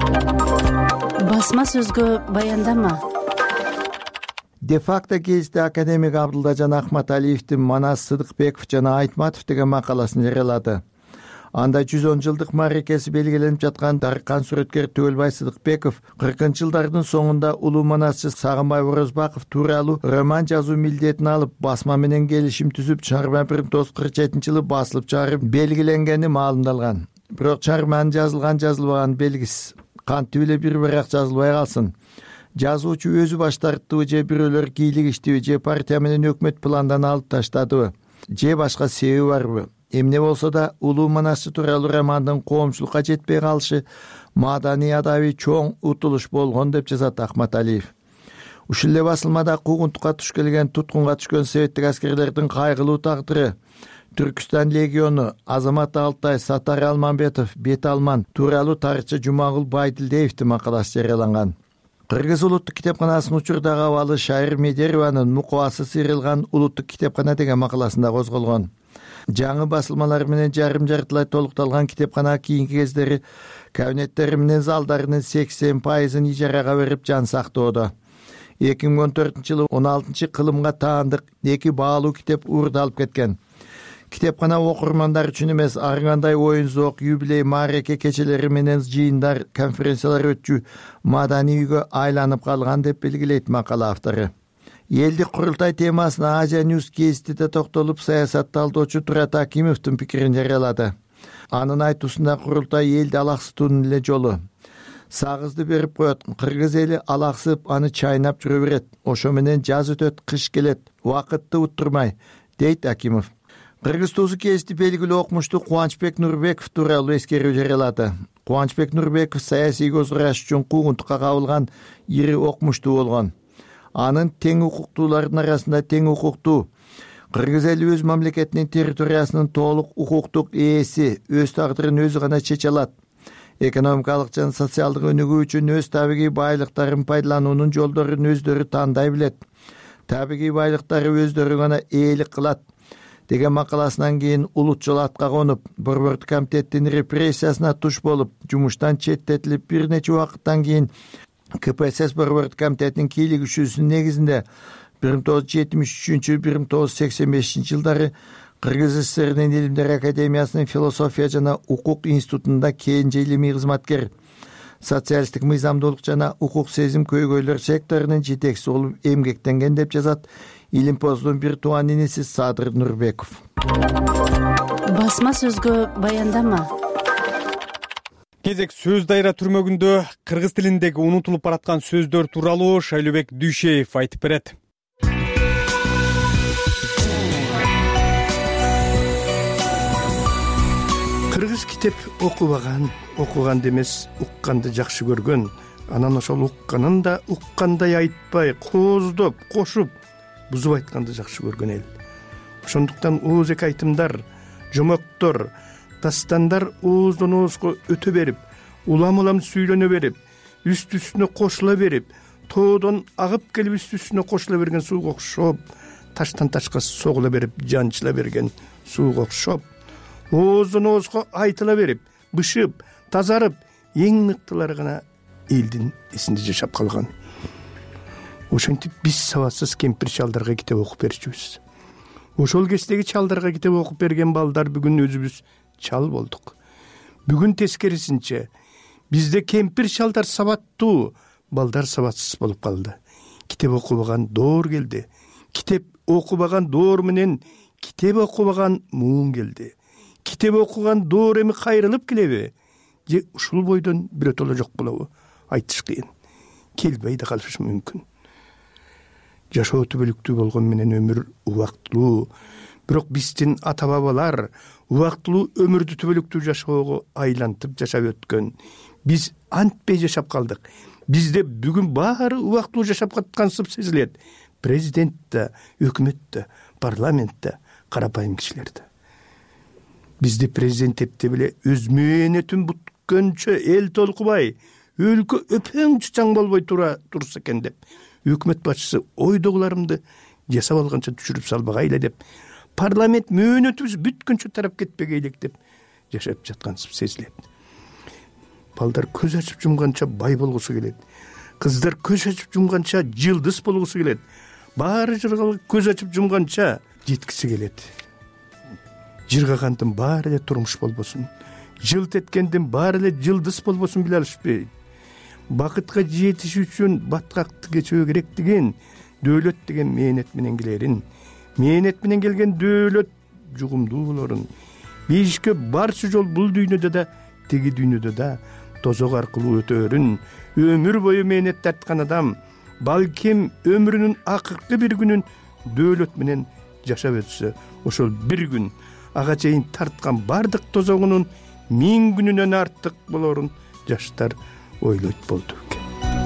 Басма сөзгө баяндама. Де-факто гезити академик Абдылдажан Ахматалиевдин Манас Сыдыкбеков жана Айтматов деген макаласын жарыялады. Анда 110 жылдык мааракеси белгиленип жаткан даркан сүрөткер Түгөлбай Сыдыкбеков 40-жылдардын соңунда улуу манасчы Сагынбай Орозбаков тууралуу роман жазуу милдетин алып, басма менен келишим түзүп, чыгарма 1947-жылы басылып чыгарып белгиленгени маалымдалган. Бирок чыгарманын жазылган белгисиз. Кантип эле бир бирок жазылбай калсын. Жазуучу өзү баш тарттыбы же бирөөлөр кийлигиштиби же партия менен өкмөт пландан алып таштадыбы же башка себеби барбы? Эмне болсо да улуу манасчы тууралуу романдын коомчулукка жетпей калышы маданий адабий чоң утулуш болгон деп жазат Ахматалиев. Ушул эле басылмада куугунтукка туш келген, туткунга түшкөн советтик аскерлердин кайгылуу тагдыры, Түркүстан легиону, Азамат Алтай, Сатар Алманбетов, Бет Алман тууралуу тарыхчы Жумагул Байдилдеевдин макаласы жарыяланган. Кыргыз улуттук китепканасынын учурдагы абалы Шайыр Медерованын мукубасы сыйрылган улуттук китепкана деген макаласында козголгон. Жаңы басылмалар менен жарым жартылай толукталган китепкана кийинки кездери кабинеттери менен залдарынын 80%ын ижарага берип жан сактоодо. 2014-жылы 16-кылымга таандык 2 баалуу китеп уурда алып кеткен. Китепкана окурмандар үчүн эмес, ар кандай оюн зоок, юбилей, маареке кечелери менен жыйындар, конференциялар өтчү маданий үйгө айланып калган деп белгилейт макала автору. Элдик курултай темасына Азия News гезитиде токтолуп, саясат талдоочу Турат Акимовдун пикирин жарыялады. Анын айтуусунда курултай элди алаксытуунун эле жолу. Сагызды берип коет, кыргыз эли алаксып, аны чайнап жүрө берет. Ошо менен жаз өтөт, кыш келет, убакытты уттурмай, дейт Акимов. Кыргыз Туузу гезити белгилүү окумушту Кубанычбек Нурбеков тууралуу эскерүү жарыялады. Кубанычбек Нурбеков саясий көз караш үчүн куугунтукка кабылган ири окумуштуу болгон. Анын тең укуктуулардын арасында тең укуктуу, кыргыз эли өз мамлекетинин территориясынын толук укуктук ээси, өз тагдырын өзү гана чече алат. Экономикалык жана социалдык өнүгүү үчүн өз табигый байлыктарын пайдалануунун жолдорун өздөрү тандай билет. Табигый байлыктары өздөрү гана ээлик кылат деген макаласынан кийин улутчул атка конуп, Борбордук комитеттин репрессиясына туш болуп, жумуштан четтетилип, бир нече убакыттан кийин КПСС Борбордук комитетинин кийлигишүүсүнүн негизинде 1973-1985 жылдары Кыргыз ССРнин Илимдер академиясынын философия жана укук институтунда кенже илимий кызматкер, социалисттик мыйзамдуулук жана укук сезим көйгөйлөр секторунун жетекчиси болуп эмгектенген деп жазат Илимпоздун бир тууган иниси Садыр Нурбеков. Басма сөзгө баяндама. Кезек сөз дайра түрмөгүндө кыргыз тилиндеги унутулуп бараткан сөздөр тууралуу Шайлообек Дүйшеев айтып берет. Кыргыз китеп окуганды эмес, укканды жакшы көргөн. Анан ошол укканын да уккандай айтпай, кооздоп, кошуп, бузуп айтканды жакшы көргөн эл. Ошондуктан ооз эки айтымдар, жомоктор, дастандар ооздон оозго өтө берип, улам сүйлөнө берип, үстү-үстүнө кошула берип, тоодон агып келип үстү-үстүнө кошула берген сууга окшоп, таштан ташка согула берип, жанчыла берген сууга окшоп, ооздон оозго айтыла берип, бышып, тазарып, эң мыктылары гана элдин эсинде жашап калган. Ошентип биз сабатсыз кемпир чалдарга китеп окуп берчүбүз. Ошол кездеги чалдарга китеп окуп берген балдар бүгүн өзүбүз чал болдук. Бүгүн тескерисинче бизде кемпир чалдар сабаттуу, балдар сабатсыз болуп калды. Китеп окубаган доор келди. Китеп окубаган доор менен китеп окубаган муун келди. Китеп окуган доор эми кайрылып келеби? Же ушул бойдон бирөтөлө жок болобу? Айтыш кыйын. Келбей да калышы мүмкүн. Жашоо түбөлүктүү болгон менен өмүр убактылуу. Бирок биздин ата бабалар убактылуу өмүрдү түбөлүктүү жашоого айлантып жашап өткөн. Биз антпей жашап калдык. Бизде бүгүн баары убактылуу жашап каткансып сезилет. Президент да, өкмөт да, парламент да, карапайым кишилер да. Бизде президент эпте беле өз мээнетин бүткөнчө эл толкубай, өлкө өпөң чучаң болбой турса экен деп, өкмөт башчысы ойдогуларымды жасап алганча түшүрүп салбагайлы деп, парламент мөөнөтүбүз бүткөнчө тарап кетпегейлик деп жашап жаткансып сезилет. Балдар көз ачып жумганча бай болгусу келет. Кыздар көз ачып жумганча жылдыз болгусу келет. Баары жыргалык көз ачып жумганча жеткиси келет. Жыргагандын баары эле турмуш болбосун. Жылт эткендин баары эле жылдыз болбосун биле алышпайт. Бакытка жетиш үчүн баткакты кечүү керектигин, дөөлөт деген мээнет менен келерин, мээнет менен келген дөөлөт жугумдуу болорун. Бейишке барчы жол бул дүйнөдө да, теги дүйнөдө да тозок аркылуу өтөөрүн. Өмүр бою мээнет тарткан адам балким өмүрүнүн акыркы бир күнүн дөөлөт менен жашап өтсө, ошол бир күн ага чейин тарткан бардык тозогунун 1000 күнүнөн артык болорун жаштар ойлойт болду экен.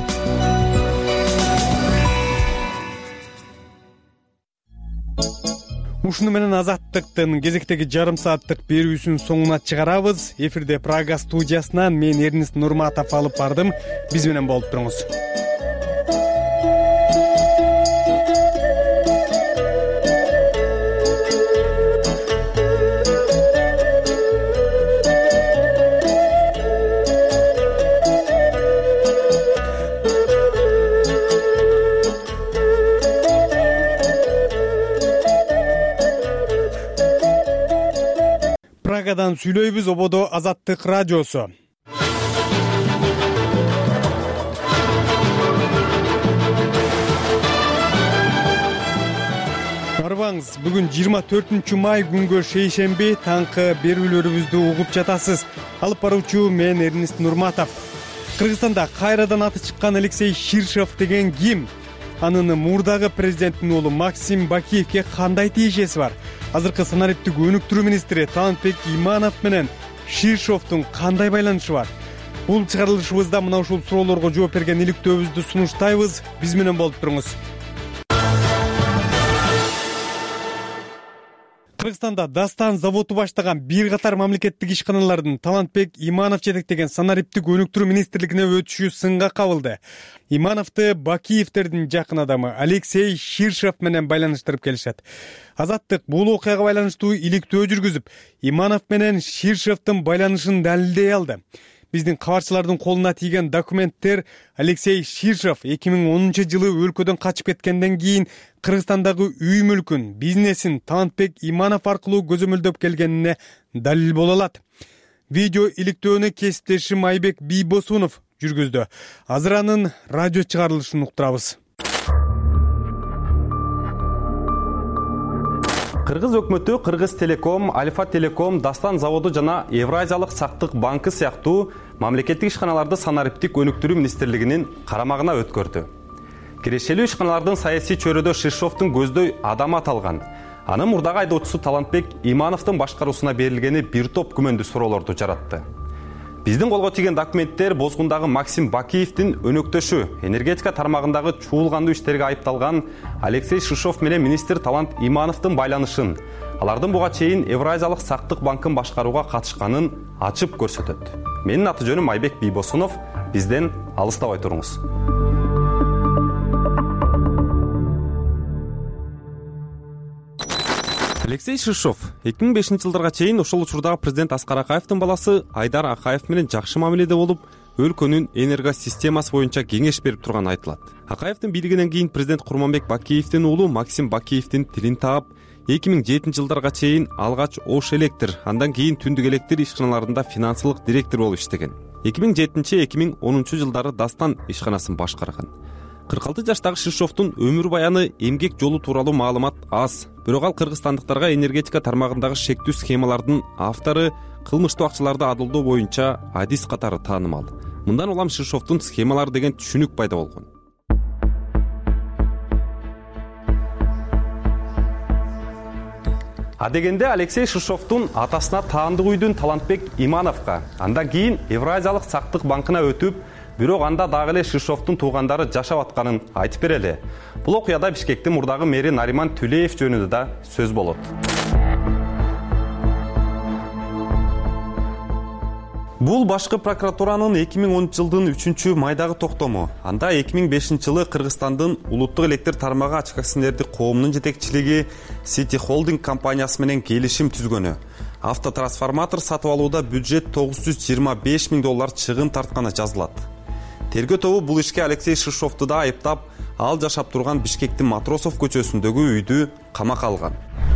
Ушуну менен Азаттыктын кезектеги жарым сааттык берүүсүн соңуна чыгарабыз. Эфирде Прага студиясынан мен Эрнист Нурматов алып бардым. Биз менен болуп туруңуз. Прагадан сүйлөйбүз, ободо Азаттык радиосу. Арбаңыз, бүгүн 24 май күнгө шейшемби таңкы берүүлөрүбүздү угуп жатасыз. Алып баруучу мен Эрнест Нурматов. Кыргызстанда кайрадан аты чыккан Алексей Ширшов деген ким? Анын мурдагы президенттин уулу Максим Бакиевке кандай тиешеси бар? Азыркы санариптик өнүктүрүү министри Талантбек Иманов менен Ширшовдун кандай байланышы бар? Бул чыгарылышыбызда мына ушул суроолорго жооп берген иликтөөбүздү сунуштайбыз. Биз менен болуп туруңуз. Кыргызстанда Дастан заводу баштаган бир катар мамлекеттик ишканалардын Талантбек Иманов жетектеген санариптик өнүктүрүү министрлигине өтүшү сынга кабылды. Имановду Бакиевтердин жакын адамы Алексей Ширшов менен байланыштырып келишет. Азаттык бул окуяга байланыштуу иликтөө жүргүзүп, Иманов менен Ширшовдун байланышын далилдей алды. Биздин кабарчылардын колуна тийген документтер Алексей Ширшов 2010 жылы өлкөдөн качып кеткенден кийин Кыргызстандагы үй мүлкүн, бизнесин Талантбек Иманов аркылуу көзөмөлдөп келгенине далил боло алат. Видео иликтөөнү кесиптешим Айбек Бийбосунов жүргүздү. Азыр анын радио чыгарылышын уктурабыз. Кыргыз өкмөтү Кыргыз Телеком, Альфа Телеком, Дастан заводу жана Евразиялык сактык банкы сыяктуу мамлекеттик ишканаларды санариптик өнүктүрүү министрлигинин карамагына өткөрдү. Кирешелүү ишканалардын саясий чөйрөдө Ширшовдун көздөй адамы аталган. Анын мурдагы айдоочусу Талантбек Имановдун башкаруусуна берилгени бир топ күмөндүү суроолорду жаратты. Биздин колго тийген документтер Бозгундагы Максим Бакиевдин өнөктөшү, энергетика тармагындагы чуулгандуу иштерге айыпталган Алексей Ширшов менен министр Талант Имановдун байланышын, алардын буга чейин Евразиялык сактык банкын башкарууга катышканын ачып көрсөтөт. Менин аты жөнүм Айбек Бийбосунов. Бизден алыстабай туруңуз. Алексей Ширшов 2005 жылдарга чейин ошол учурдагы президент Аскар Акаевдин баласы Айдар Акаев менен жакшы мамиледе болуп, өлкөнүн энергосистемасы боюнча кеңеш берип турганы айтылат. Акаевдин бийлигинен кийин президент Курманбек Бакиевдин уулу Максим Бакиевдин тилин таап, 2007 жылдарга чейин алгач Ош Электр, андан кийин Түндүк Электр ишканаларында финансылык директор болуп иштеген. 2007-2010 жылдары Дастан ишканасын башкарган. 46 жаштагы Ширшовдун өмүр баяны, эмгек жолу тууралуу маалымат аз. Бирок ал кыргызстандыктарга энергетика тармагындагы шектүү схемалардын автору, кылмыштуу акчаларды адылдоо боюнча адис катары таанымал. Мындан улам Ширшовдун схемалары деген түшүнүк пайда болгон. Адегенде Алексей Ширшовдун атасына таандык үйдүн Талантбек Имановго, андан кийин Евразиялык сактык банкына өтүп, бирок анда дагы эле Ширшовдун туугандары жашап атканын айтып берели. Бул окуяда Бишкектин мурдагы мэри Нариман Түлеев жөнүндө да сөз болот. Бул башкы прокуратуранын 2010 жылдын 3 майдагы токтому. Анда 2005 жылы Кыргызстандын улуттук электр тармагы ачык акционердик коомунун жетекчилиги City Holding компаниясы менен келишим түзгөнү. Автотрансформатор сатып алууда бюджет $925 миң чыгым тартканы жазылат. Тергөө тобу бул ишке Алексей Ширшовду да айыптап, ал жашап турган Бишкектин Матросов көчөсүндөгү үйдү камакка алган.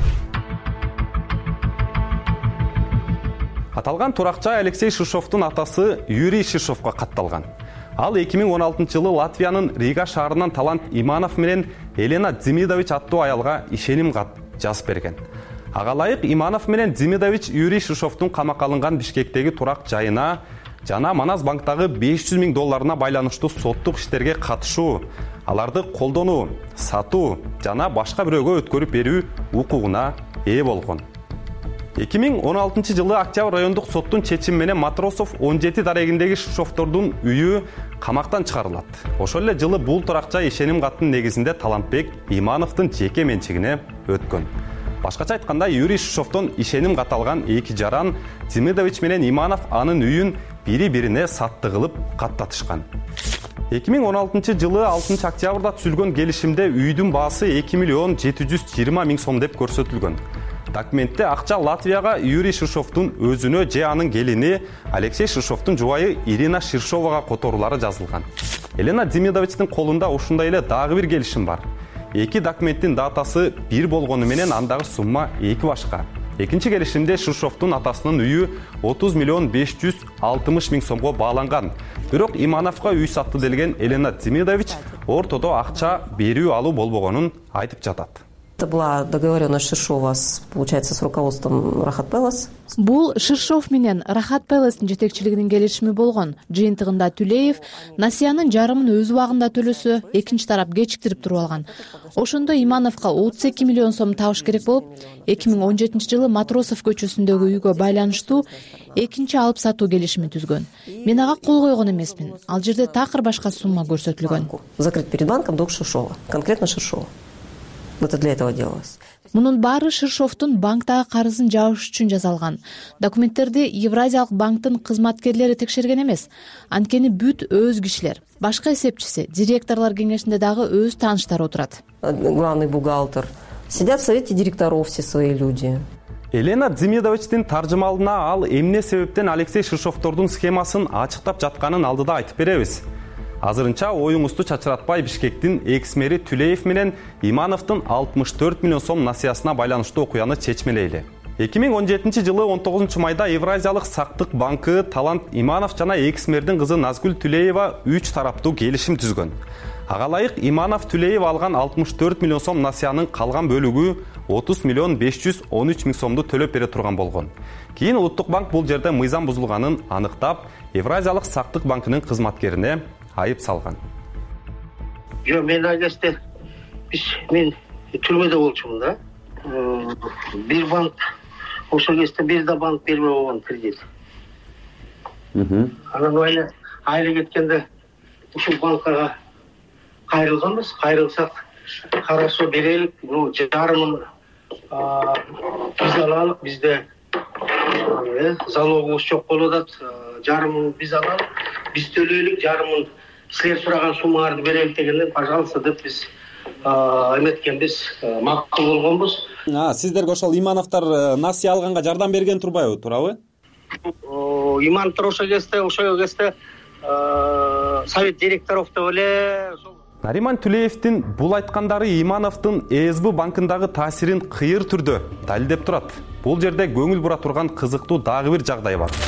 Аталган турак жай Алексей Ширшовдун атасы Юрий Ширшовго катталган. Ал 2016 жылы Латвиянын Рига шаарынан Талант Иманов менен Елена Дзимидович аттуу аялга ишеним кат жазып берген. Ага ылайык Иманов менен Дзимидович Юрий Ширшовдун камакка алынган Бишкектеги турак жайына жана Манас банктагы $500 миң байланыштуу соттук иштерге катышуу, аларды колдонуу, сатуу жана башка бирөөгө өткөрүп берүү укугуна ээ болгон. 2016 жылы Октябрь райондук соттун чечими менен Матросов 17 дарегиндеги Ширшовдордун үйү камактан чыгарылат. Ошол эле жылы бул турак жай ишеним каттын негизинде Талантбек Имановдун жеке менчигине өткөн. Башкача айтканда, Юрий Ширшовдон ишеним кат алган эки жаран Дзимидович менен Иманов анын үйүн бири-бирине сатты кылып каттатышкан. 2016 жылы 6 октябрда түзүлгөн келишимде үйдүн баасы 2,720 миң сом деп көрсөтүлгөн. Документте акча Латвияга Юрий Ширшовдун өзүнө же анын келини Алексей Ширшовдун жубайы Ирина Ширшовага которуулары жазылган. Елена Дзимидовичтин колунда ушундай эле дагы бир келишим бар. Эки документтин датасы бир болгону менен андагы сумма эки башка. Экинчи келишимде Ширшовдун атасынын үйү 30 миллион 560 миң сомго бааланган. Бирок Имановго үй сатты делген Елена Демидович ортодо акча берүү алуу болбогонун айтып жатат. Это была договоренность Ширшова, получается, с руководством Рахат Пелес. Бул Ширшов менен Рахат Пелестин жетекчилигинин келишими болгон. Жыйынтыгында Түлеев насыянын жарымын өз убагында төлөсө, экинчи тарап кечиктирип туруп алган. Ошондо Имановго 32 миллион сом табыш керек болуп, 2017-жылы Матросов көчөсүндөгү үйгө байланыштуу экинчи алып сатуу келишими түзгөн. Мен ага кол койгон эмесмин. Ал жерде такыр башка сумма көрсөтүлгөн. Закрыть перед банком долг Ширшова, конкретно Ширшова. Это для этого делалось. Мунун баары Ширшовдун банктагы карызын жабыш үчүн жасалган. Документтерди Евразиялык банктын кызматкерлери текшерген эмес. Анткени бүт өз кишилер. Башка эсепчиси, директорлор кеңешинде дагы өз тааныштары отурат. Главный бухгалтер. Сидят в совете директоров все свои люди. Елена Демидовичтин таржымалына ал эмне себептен Алексей Ширшовдордун схемасын ачыктап жатканын алдыда айтып беребиз. Азырынча оюңузду чачыратпай Бишкектин экс-мэри Түлеев менен Имановдун 64 миллион сом насыясына байланыштуу окуяны чечмелейли. 2017-жылы 19 майда Евразиялык сактык банкы Талант Иманов жана экс-мэрдин кызы Назгүл Түлеева 3 тараптуу келишим түзгөн. Ага ылайык Иманов Түлеев алган 64 миллион сом насыянын калган бөлүгү 30 миллион 513 миң сомду төлөп бере турган болгон. Кийин Улуттук банк бул жерде мыйзам бузулганын аныктап, Евразиялык сактык банкынын кызматкерине айып салган. Жо, мен агесте мен түрмөдө болчумун да. Бир банк ошол кезде бир да банк бербей болгон кредит. Анан айла кеткенде ушул банкага кайрылганбыз. Кайрылсак, карашо берелик, жарымын биз алалык, бизде залогубуз жок болуп атат. Жарымын биз алалык, биз төлөйлүк, жарымын силер сураган суммаларды берелик дегенде, пожалуйста деп биз эметкенбиз, макул болгонбуз. Сиздерге ошол Имановдор насыя алганга жардам берген турбайбы, туурабы? Имановдор ошол кезде совет директоровдо эле. Нариман Түлеевдин бул айткандары Имановдун ЭСБ банкындагы таасирин кыйыр түрдө далилдеп турат. Бул жерде көңүл бура турган кызыктуу дагы бир жагдай бар.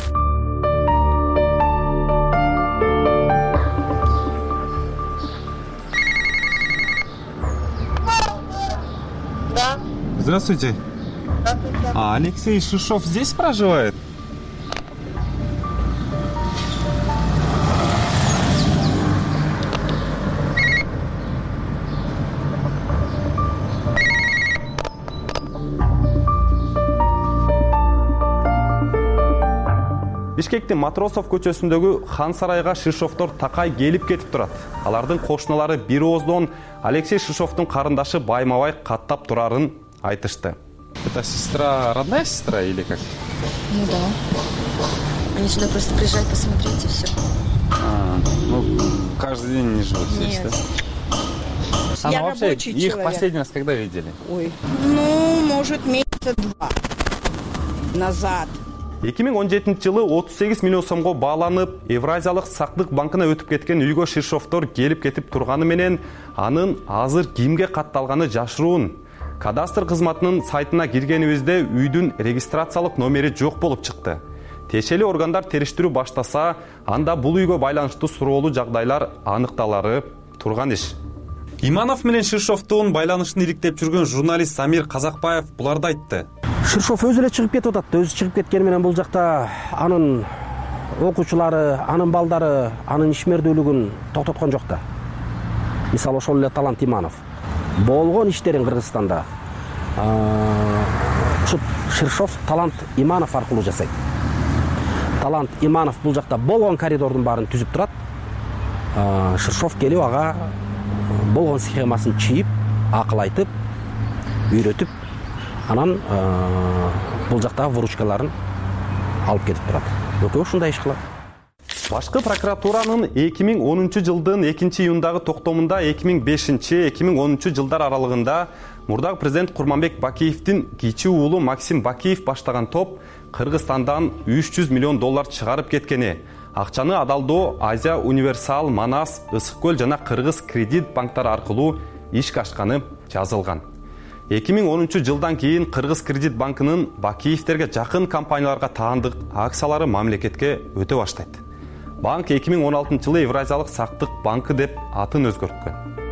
Здравствуйте. Алексей Ширшов здесь проживает? Бишкектин Матросов көчөсүндөгү Хан сарайга Ширшовдор такай келип кетип турат. Алардын кошуналары бир ооздон Алексей Ширшовдун карындашы байма-бай каттап турарын айтышты. Это сестра, родная сестра или как? Ну да. Они сюда просто приезжают посмотреть и все. Каждый день не живут здесь, да? Я вообще, рабочий их человек. последний раз когда видели? Ой, может, месяца 2 назад. 2017-жылы 38 миллион сомго бааланып, Евразиялык сактык банкына өтүп кеткен үйгө Ширшовдор келип кетип турганы менен, анын азыр кимге катталганы жашыруун. Кадастр кызматынын сайтына киргенибизде үйдүн регистрациялык номери жок болуп чыкты. Тиешелүү органдар териштирүү баштаса, анда бул үйгө байланыштуу суроолуу жагдайлар аныкталары турган иш. Иманов менен Ширшовдун байланышын иликтеп жүргөн журналист Самир Казакбаев буларды айтты. Ширшов өзү эле чыгып кетип атат. Өзү чыгып кеткени менен бул жакта анын окуучулары, анын балдары, анын ишмердүүлүгүн токтоткон жок да. Мисалы ошол эле Талант Иманов болгон иштерин Кыргызстанда ушу Ширшов Талант Иманов аркылуу жасайт. Талант Иманов бул жакта болгон коридордун баарын түзүп турат. Ширшов келип ага болгон схемасын чийип, акыл айтып, үйрөтүп, анан бул жактагы выручкаларын алып кетип турат. Экөө ушундай иш кылат. Башкы прокуратуранын 2010 жылдын 2-июндагы токтомунда 2005-2010 жылдар аралыгында мурдагы президент Курманбек Бакиевдин кичи уулу Максим Бакиев баштаган топ Кыргызстандан 300 миллион доллар чыгарып кеткени, акчаны адалдоо Азия Универсал, Манас, Ысык көл жана Кыргыз кредит банктары аркылуу ишке ашканы жазылган. 2010 жылдан кийин Кыргыз Кредит банкынын Бакиевтерге жакын компанияларга таандык акциялары мамлекетке өтө баштайт. Банк 2016 жылы Евразиялык сактык банкы деп атын өзгөрткөн.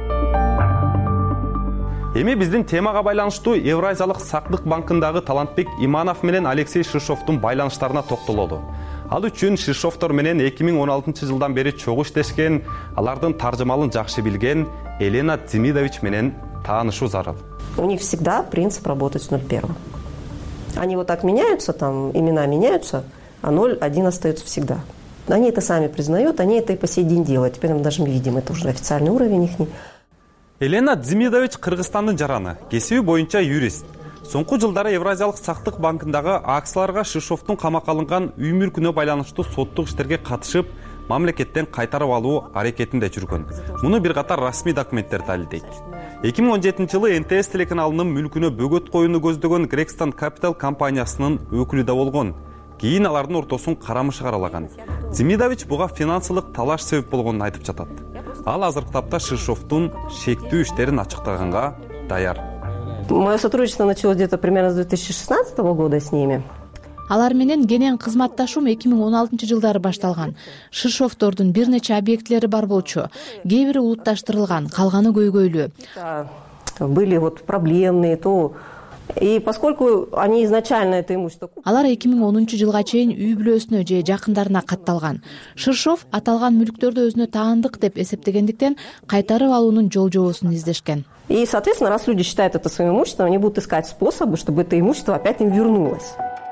Эми биздин темага байланыштуу Евразиялык сактык банкындагы Талантбек Иманов менен Алексей Шишовдун байланыштарына токтололу. Ал үчүн Шишовдор менен 2016 жылдан бери чогуу иштешкен, алардын таржымалын жакшы билген Елена Демидович менен таанышуу зарыл. У них всегда принцип работать с 0,1. Они вот так меняются, там имена меняются, а 0,1 остается всегда. Они это сами признают, они это и по сей день делают. Теперь мы даже видим, это уже официальный уровень их. Елена Демидович Кыргызстандын жараны, кесиби боюнча юрист. Соңку жылдары Евразиялык сактык банкындагы акцияларга Шишовдун камакка алынган үй мүлкүнө байланыштуу соттук иштерге катышып, мамлекеттен кайтарып алуу аракетинде жүргөн. Муну бир катар расмий документтер далилдейт. 2017 жылы НТС телеканалынын мүлкүнө бөгөт коюуну көздөгөн Грексton Capital компаниясынын өкүлү да болгон. Кийин алардын ортосун карамыш каралаган. Демидович буга финансылык талаш себеп болгонун айтып жатат. Ал азыркы тапта Шишовдун шектүү иштерин ачыктаганга даяр. Мое сотрудничество началось где-то примерно с 2016 года с ними. Алар менен кенен кызматташуум 2016 жылдары башталган. Шишовдордун бир нече объектилери бар болчу. Кээ бири улутташтырылган, калганы көйгөйлүү. Были вот проблемные, то и поскольку они изначально это имущество... Алар 2010 жылга чейин үй бүлөсүнө же жакындарына катталган. Шишов аталган мүлктөрдү өзүнө таандык деп эсептегендиктен кайтарып алуунун жол жобосун издешкен. И, соответственно, раз люди считают это своим имуществом, они будут искать способы, чтобы это имущество опять им вернулось.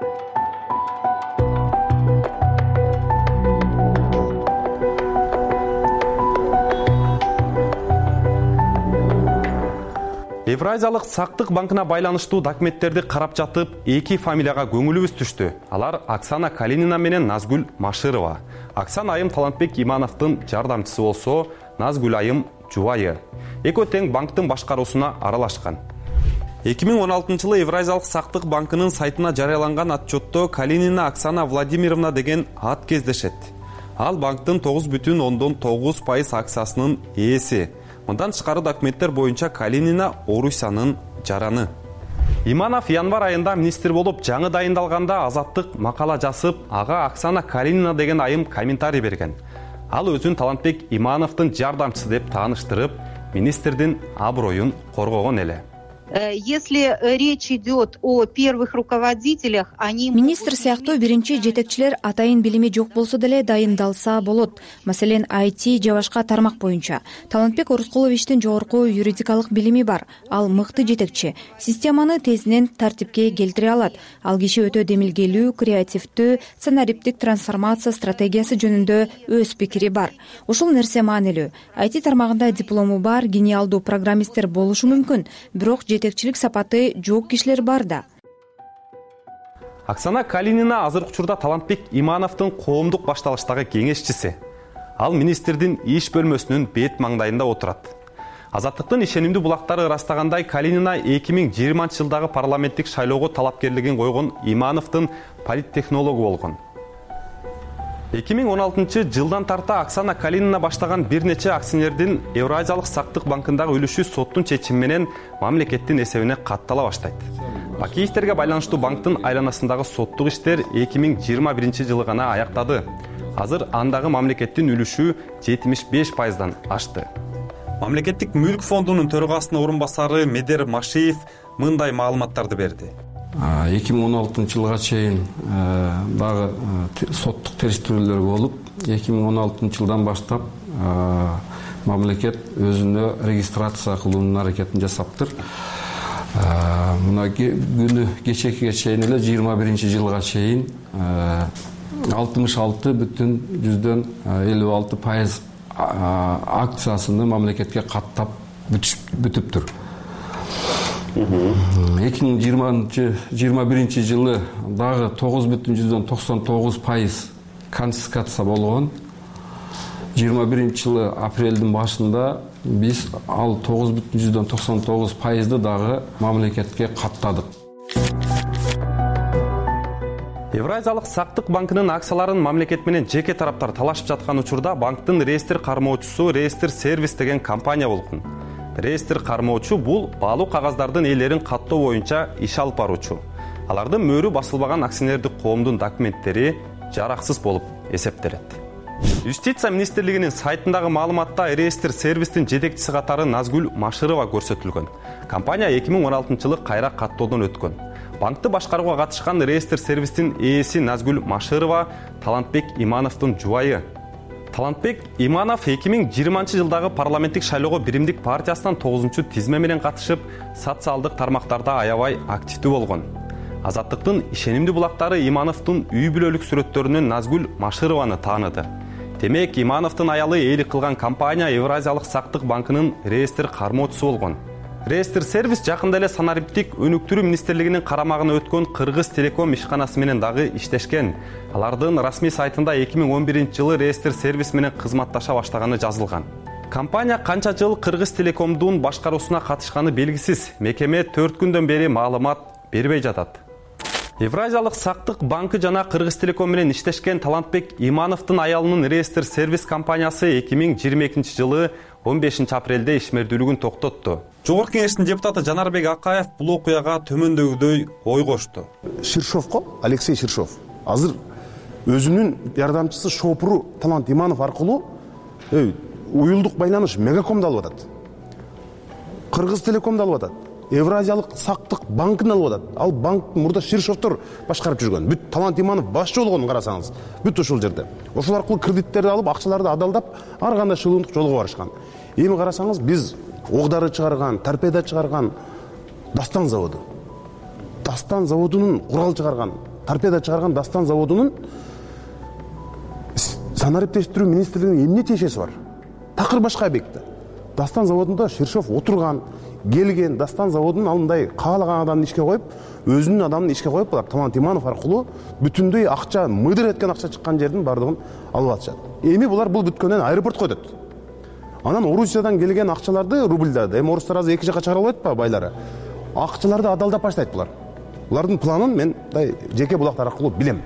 Евразиялык сактык банкына байланыштуу документтерди карап жатып, эки фамилияга көңүлүбүз түштү. Алар Оксана Калинина менен Назгүл Маширова. Оксана айым Талантбек Имановдун жардамчысы болсо, Назгүл айым жубайы. Экөө тең банктын башкаруусуна аралашкан. 2016 жылы Евразиялык сактык банкынын сайтына жарыяланган отчетто Калинина Оксана Владимировна деген ат кездешет. Ал банктын 9,9% акциясынын ээси. Мындан тышкары документтер боюнча Калинина Орусиянын жараны. Иманов январь айында министр болуп жаңы дайындалганда Азаттык макала жазып, ага Оксана Калинина деген айым комментарий берген. Ал өзүн Талантбек Имановдун жардамчысы деп тааныштырып, министрдин аброюн коргогон эле. Если речь идет о первых руководителях, они... Министр сыяктуу биринчи жетекчилер атайын билими жок болсо деле дайындалса болот. Маселен, IT же башка тармак боюнча. Талантбек Орускуловичтин жогорку юридикалык билими бар. Ал мыкты жетекчи. Системаны тезинен тартипке келтире алат. Ал киши өтө демилгелүү, креативдүү, сценариптик трансформация стратегиясы жөнүндө өз пикири бар. Ушул нерсе маанилүү. IT тармагында диплому бар, гениалдуу программисттер болушу мүмкүн, бирок жетекчилик сапаты жок кишилер бар да. Оксана Калинина азыркы учурда Талантбек Имановдун коомдук башталыштагы кеңешчиси. Ал министрдин иш бөлмөсүнүн бет маңдайында отурат. Азаттыктын ишенимдүү булактары ырастагандай, Калинина 2020 жылдагы парламенттик шайлоого талапкерлигин койгон Имановдун политтехнологу болгон. 2016 жылдан тарта Оксана Калинина баштаган бир нече акционердин Евразиялык сактык банкындагы үлүшү соттун чечими менен мамлекеттин эсебине каттала баштайт. Бакиевтерге байланыштуу банктын айланасындагы соттук иштер 2021 жылы гана аяктады. Азыр андагы мамлекеттин үлүшү 75%дан ашты. Мамлекеттик мүлк фондунун төрагасынын орун басары Медер Машиев мындай маалыматтарды берди. 2016 жылга чейин дагы соттук териштирүүлөр болуп, 2016 жылдан баштап мамлекет өзүнө регистрация кылуунун аракетин жасаптыр. Мына күнү кечээкиге чейин эле 21 жылга чейин 66,56% акциясыны мамлекетке каттап бүтүптүр. 2021 жылы дагы 9,99% конфискация болгон. 21 жылы апрелдин башында биз ал 9,99%ды дагы мамлекетке каттадык. Евразиялык сактык банкынын акцияларын мамлекет менен жеке тараптар талашып жаткан учурда банктын реестр кармоочусу Реестр сервис деген компания болгон. реестр кармоочу бул баалуу кагаздардын ээлерин каттоо боюнча иш алып баруучу. Алардын мөөрү басылбаган акционердик коомдун документтери жараксыз болуп эсептелет. Юстиция министрлигинин сайтындагы маалыматта реестр сервистин жетекчиси катары Назгүл Машырова көрсөтүлгөн. Компания 2016-жылы кайра каттоодон өткөн. Банкты башкарууга катышкан реестр сервистин ээси Назгүл Машырова Талантбек Имановдун жубайы. Талантбек Иманов 2020-жылдагы парламенттик шайлоого Биримдик партиясынан 9-тизме менен катышып, социалдык тармактарда аябай активдүү болгон. Азаттыктын ишенимдүү булактары Имановдун үй бүлөлүк сүрөттөрүнөн Назгүл Машырованы тааныды. Демек, Имановдун аялы ээлик кылган компания Евразиялык сактык банкынын реестр кармоочусу болгон. Реестр сервис жакында эле Санариптик өнүктүрүү министрлигинин карамагына өткөн Кыргыз Телеком ишканасы менен дагы иштешкен. Алардын расмий сайтында 2011-жылы реестр сервис менен кызматташа баштаганы жазылган. Компания канча жыл Кыргыз Телекомдун башкаруусуна катышканы белгисиз. Мекеме 4 күндөн бери маалымат бербей жатат. Евразиялык сактык банкы жана Кыргыз Телеком менен иштешкен Талантбек Имановдун аялынын реестр сервис компаниясы 2022-жылы 15-апрелде ишмердүүлүгүн токтотту. Жогорку кеңештин депутаты Жанарбек Акаев бул окуяга төмөндөгүдөй ой кошту. Ширшовко, Алексей Ширшов азыр өзүнүн жардамчысы шопуру Талант Иманов аркылуу уюлдук байланыш Мегакомду алып атат. Кыргыз Телекомду алып атат. Евразиялык сактык банкын алып атат. Ал банк мурда Ширшовдор башкарып жүргөн. Бүт Талант Иманов башчы болгон карасаңыз. Бүт ошол жерде. Ошол аркылуу кредиттерди алып, акчаларды адалдап, ар кандай шылымдык жолго барышкан. Эми карасаңыз, биз оғдары чыгарган, торпеда чыгарган Дастан заводу. Дастан заводунун курал чыгарган, торпеда чыгарган Дастан заводунун санариптештирүү министрлигинин эмне тиешеси бар? Такыр башка объектте. Дастан заводунда Ширшов отурган, келген Дастан заводунун алындай каалаган адамды ишке коюп, өзүнүн адамын ишке коюп, алар Талант Иманов аркылуу бүтүндөй акча, мыдыр эткен акча чыккан жердин бардыгын алып атышат. Эми булар бул бүткөндөн аэропортко өтөт. Анан Орусиядан келген акчаларды рубльдарды, эми орустар азыр эки жака чыгара албайт ба байлары? Акчаларды адалдап баштайт булар. Булардын планын мен жеке булактар аркылуу билем.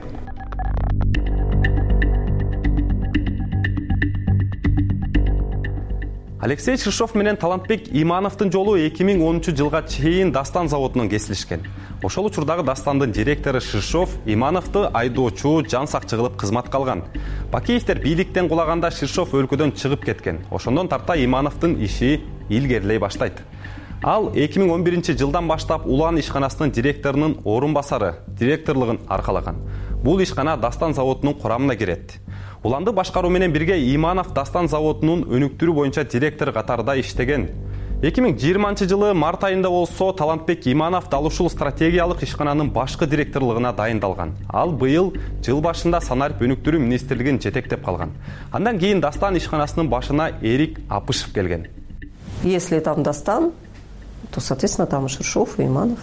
Алексей Ширшов менен Талантбек Имановдун жолу 2010-жылга чейин Дастан заводунан кесилишкен. Ошол учурдагы Дастандын директору Ширшов Имановду айдоочу, жан сакчы кылып кызматка алган. Бакиевдер бийликтен кулаганда Ширшов өлкөдөн чыгып кеткен. Ошондон тарта Имановдун иши илгерилей баштайт. Ал 2011-жылдан баштап Улан ишканасынын директорунун орун басары, директорлугун аркалаган. Бул ишкана Дастан заводунун курамына кирет. Уланды башкаруу менен бирге Иманов Дастан заводунун өнүктүрүү боюнча директор катарында иштеген. 2020-жылы март айында болсо Талантбек Иманов дал ушул стратегиялык ишкананын башкы директорлугуна дайындалган. Ал быйыл жыл башында Санарип өнүктүрүү министрлигин жетектеп калган. Андан кийин Дастан ишканасынын башына Эрик Апышев келген. Если там Дастан, то, соответственно, там и Ширшов, и Иманов.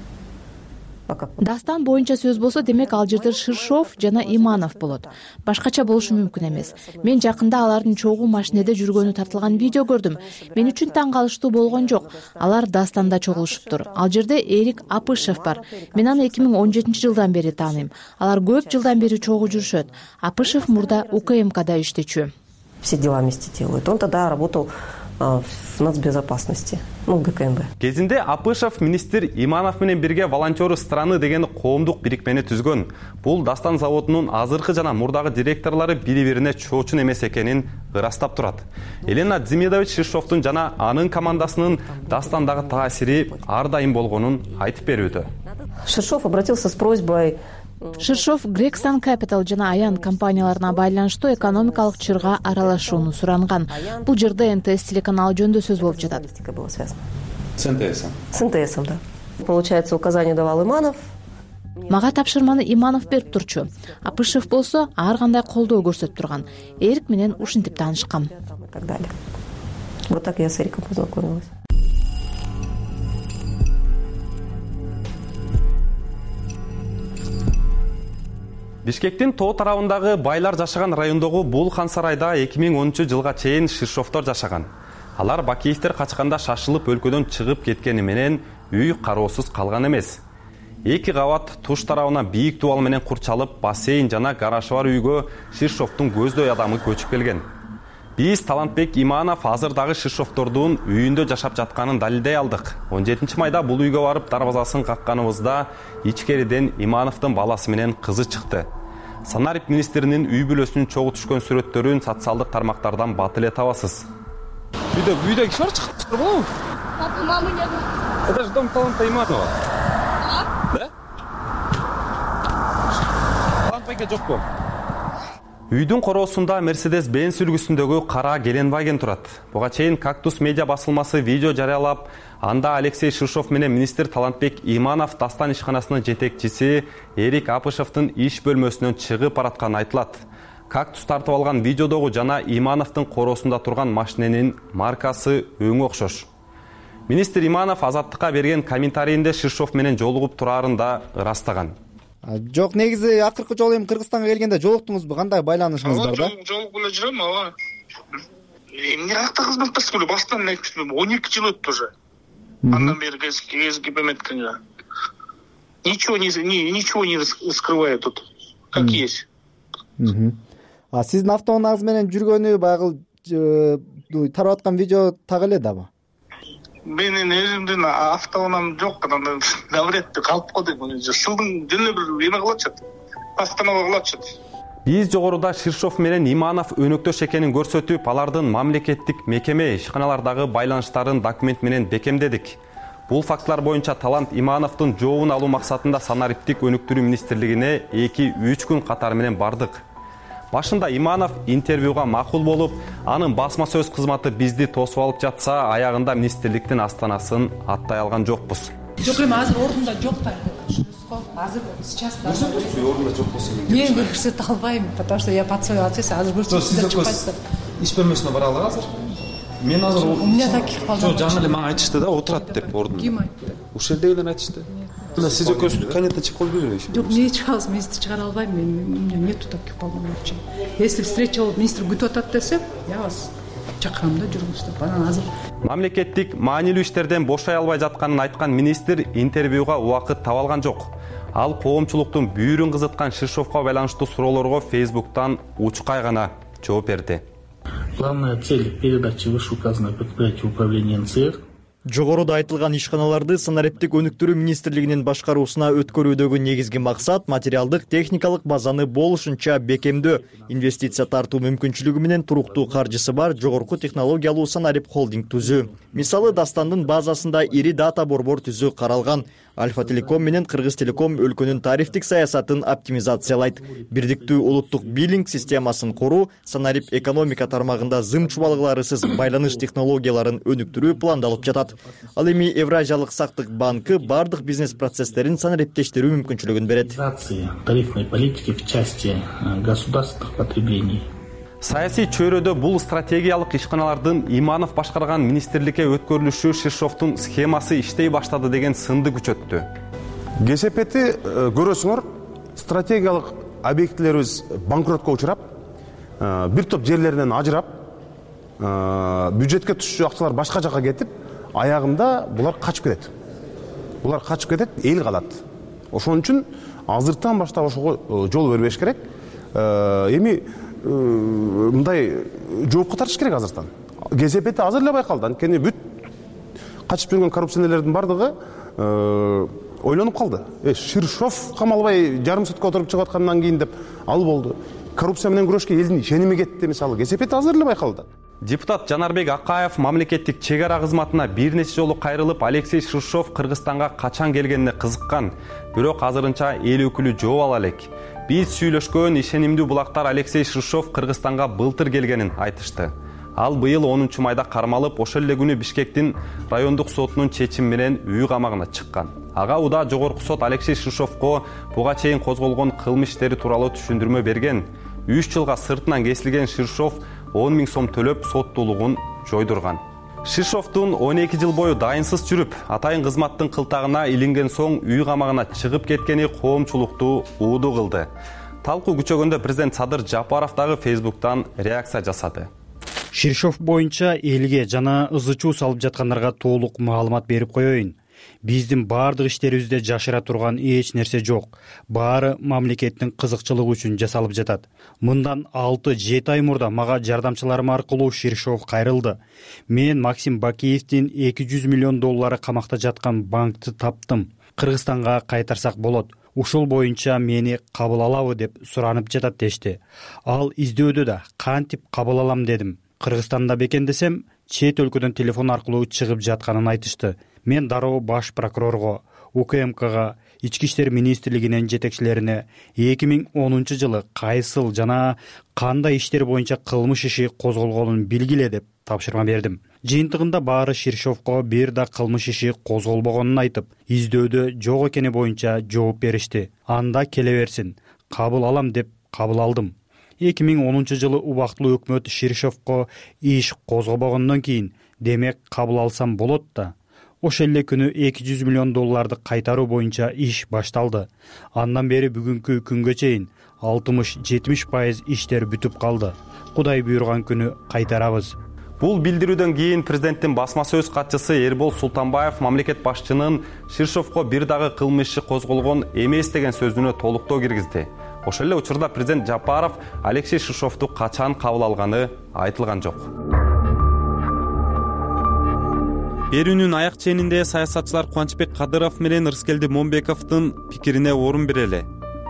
Дастан боюнча сөз болсо, демек ал жерде Ширшов жана Иманов болот. Башкача болушу мүмкүн эмес. Мен жакында алардын чогуу машинеде жүргөнү тартылган видео көрдүм. Мен үчүн таң калыштуу болгон жок. Алар Дастанда чогулушуптур. Ал жерде Эрик Апышев бар. Мен аны 2017-жылдан бери тааныйм. Алар көп жылдан бери чогуу жүрүшөт. Апышев мурда УКМКда иштечү. Все дела вместе делают. Он тогда работал в нацбезопасности, ГКМБ. Кезинде Апышев министр Иманов менен бирге волонтеры страны деген коомдук бирикмени түзгөн. Бул Дастан заводунун азыркы жана мурдагы директорлору бири-бирине чоочун эмес экенин ырастап турат. Елена Демидович Ширшовдун жана анын командасынын Дастандагы таасири ар дайым болгонун айтып берүүдө. Ширшов обратился с просьбой. Ширшов Грексан Capital жана Аян компанияларына байланыштуу экономикалык чырга аралашууну суранган. Бул жерде НТС телеканалы жөнүндө сөз болуп жатат. С НТСом, да. Получается, указание давал Иманов. Мага тапшырманы Иманов берип турчу. Апышев болсо ар кандай колдоо көрсөтүп турган. Эрик менен ушинтип таанышкам. Вот так я с Эриком познакомилась. Бишкектин тоо тарабындагы байлар жашаган райондогу Булхан сарайда 2010-жылга чейин Ширшовдор жашаган. Алар Бакиевдер качканда шашылып өлкөдөн чыгып кеткени менен үй кароосуз калган эмес. 2 кабат туш тарабына бийик дубал менен курчалып, бассейн жана гаражы бар үйгө Ширшовдун көздөй адамы көчүп келген. Биз Талантбек Иманов азыр дагы Ширшовдордун үйүндө жашап жатканын далилдей алдык. 17 майда бул үйгө барып дарбазасын какканыбызда ичкериден Имановдун баласы менен кызы чыкты. Санарип министринин үй бүлөсүнүн чогуу түшкөн сүрөттөрүн социалдык тармактардан бат эле табасыз. Үйдө киши бар чыгып болобу? Мамы нет. Это же дом Таланта Иманова. Да? Талант байке жокпу? Үйдүн короосунда Mercedes-Benz үлгүсүндөгү кара Геленваген турат. Буга чейин Кактус медиа басылмасы видео жарыялап, анда Алексей Ширшов менен министр Талантбек Иманов Дастан ишканасынын жетекчиси Эрик Апышевдин иш бөлмөсүнөн чыгып баратканы айтылат. Кактус тартып алган видеодогу жана Имановдун короосунда турган машиненин маркасы өңү окшош. Министр Иманов Азаттыкка берген комментарийинде Ширшов менен жолугуп турарын да ырастаган. Жок, негизи акыркы жолу эми Кыргызстанга келгенде жолуктуңузбу? Кандай байланышыңыз бар да? Жолугуп эле жүрөм, ооба. Эмне катта кызматташтык эле баштан эле 12 жыл өттү уже. Андан бери кезип эметкенге. Ничего не скрываю тут. Как есть. А сиздин автоунааңыз менен жүргөнү баягы тарап аткан видео так эле дабы? Менин өзүмдүн автоунаам жок, навретти калып калды. Сылдың жөнү бир эме кылачат. Постанова кылачат. Биз жогоруда Ширшов менен Иманов өнөктөш экенин көрсөтүп, алардын мамлекеттик мекеме ишканалардагы байланыштарын документ менен бекемдедик. Бул фактылар боюнча Талант Имановдун жообун алуу максатында Санариптик өнүктүрүү министрлигине 2-3 күн катары менен бардык. Башында Иманов интервьюга макул болуп, анын басма сөз кызматы бизди тосуп алып жатса, аягында министрликтин астанасын аттай алган жокпуз. Жок, эми азыр ордунда жок да. Азыр сейчас ордунда жок болсо мен көрсөтө албайм, потому что я под свою ответственность азыр көрсөтөм. Иш бөлмөсүнө бара аласызар азыр? Мен азыр у меня таких жок, жаңы эле мага айтышты да, отурат деп ордунда. Ким айтты? Ушул жердегилер айтышты. Сиз экөөсү кабинеттен чыгып калып жүрбөйсүңүз? Жок, эмне чыгабыз, министр чыгара албайм, у меня нету таких полномочий. Если встреча болуп министр күтүп атат десе, я вас чакырам да жүрүңүз деп. Анан азыр мамлекеттик маанилүү иштерден бошой албай жатканын айткан министр интервьюга убакыт таба алган жок. Ал коомчулуктун бүйүрүн кызыткан Ширшовго байланыштуу суроолорго Facebook'тан учкай гана жооп берди. Главная цель передачи вышеуказанного предприятия управления НЦР. Жогоруда айтылган ишканаларды Санариптик өнүктүрүү министрлигинин башкаруусуна өткөрүүдөгү негизги максат материалдык техникалык базаны болушунча бекемдөө, инвестиция тартуу мүмкүнчүлүгү менен туруктуу каржысы бар жогорку технологиялуу Санарип холдинг түзүү. Мисалы Дастандын базасында ири дата борбор түзүү каралган. Альфа Телеком менен Кыргыз Телеком өлкөнүн тарифтик саясатын оптимизациялайт. Бирдиктүү улуттук биллинг системасын куруу, Санарип экономика тармагында зым чубалгыларысыз байланыш технологияларын өнүктүрүү пландалып жатат. Ал эми Евразиялык сактык банкы бардык бизнес процесстерин санариптештирүү мүмкүнчүлүгүн берет. Тарифной политики в части государственных потреблений. Саясий чөйрөдө бул стратегиялык ишканалардын Иманов башкарган министрликке өткөрүлүшү Ширшовдун схемасы иштей баштады деген сынды күчөттү. ГСПти көрөсүңөр, стратегиялык объектилерибиз банкротко учурап, бир топ жерлеринен ажырап, бюджетке түшчү акчалар башка жака кетип, аягында булар качып кетет. Эл калат. Ошон үчүн азыртан баштап ошого жол бербеш керек. Эми мындай жоопко тартыш керек азыртан. ГСПти азыр эле байкалды. Анткени бүт качып жүргөн коррупционерлердин бардыгы ойлонуп калды. Ширшов камалбай жарым сутка отуруп чыгып аткандан кийин деп ал болду. Коррупция менен күрөшкө элдин ишеними кетти, мисалы. ГСПти азыр эле байкалды. Депутат Жанарбек Акаев мамлекеттик чек ара кызматына бир нече жолу кайрылып, Алексей Ширшов Кыргызстанга качан келгенине кызыккан. Бирок азырынча эл өкүлү жооп ала элек. Биз сүйлөшкөн ишенимдүү булактар Алексей Ширшов Кыргызстанга былтыр келгенин айтышты. Ал быйыл 10 майда кармалып, ошол эле күнү Бишкектин райондук сотунун чечими менен үй камагына чыккан. Ага уда жогорку сот Алексей Ширшовго буга чейин козголгон кылмыш иштери тууралуу түшүндүрмө берген. 3 жылга сыртынан кесилген Ширшов 10 000 сом төлөп соттуулугун жойдурган. Ширшовдун 12 жыл бою дайынсыз жүрүп, атайын кызматтын кылтагына илинген соң үй камагына чыгып кеткени коомчулукту ууду кылды. Талкуу күчөгөндө президент Садыр Жапаров дагы Facebook'тан реакция жасады. Ширшов боюнча элге жана ызы чуу салып жаткандарга толук маалымат берип коеюн. Биздин баардык иштерибизде жашыра турган эч нерсе жок. Баары мамлекеттин кызыкчылыгы үчүн жасалып жатат. Мындан 6-7 ай мурда мага жардамчыларым аркылуу Ширшов кайрылды. Мен Максим Бакиевдин 200 миллион доллары камакта жаткан банкты таптым. Кыргызстанга кайтарсак болот. Ушул боюнча мени кабыл алабы деп суранып жатат дешти. Ал издөөдө да кантип кабыл алам дедим. Кыргызстанда бекендесем, чет өлкөдөн телефон аркылуу чыгып жатканын айтышты. Мен дароо баш прокурорго, УКМКга, Ички иштер министрлигинин жетекчилерине 2010 жылы кайсыл жана кандай иштер боюнча кылмыш иши козголгонун билгиле деп тапшырма бердим. Жыйынтыгында баары Ширшовго бир да кылмыш иши козголбогонун айтып, издөөдө жок экени боюнча жооп беришти. Анда келе берсин, кабыл алам деп кабыл алдым. 2010 жылы убактылуу өкмөт Ширшовго иш козгобогондон кийин демек кабыл алсам болот да. Ошол эле күнү 200 миллион долларды кайтаруу боюнча иш башталды. Андан бери бүгүнкү күнгө чейин 60-70% иштер бүтүп калды. Кудай буйруган күнү кайтарабыз. Бул билдирүүдөн кийин президенттин басма сөз катчысы Эрбол Султанбаев мамлекет башчынын Ширшовго бир дагы кылмыш иши козголгон эмес деген сөзүнө толуктоо киргизди. Ошол эле учурда президент Жапаров Алексей Ширшовду качан кабыл алганы айтылган жок. Берүүнүн аяк ченинде саясатчылар Кубанычбек Кадыров менен Ырыскелди Момбековдун пикирине орун берели.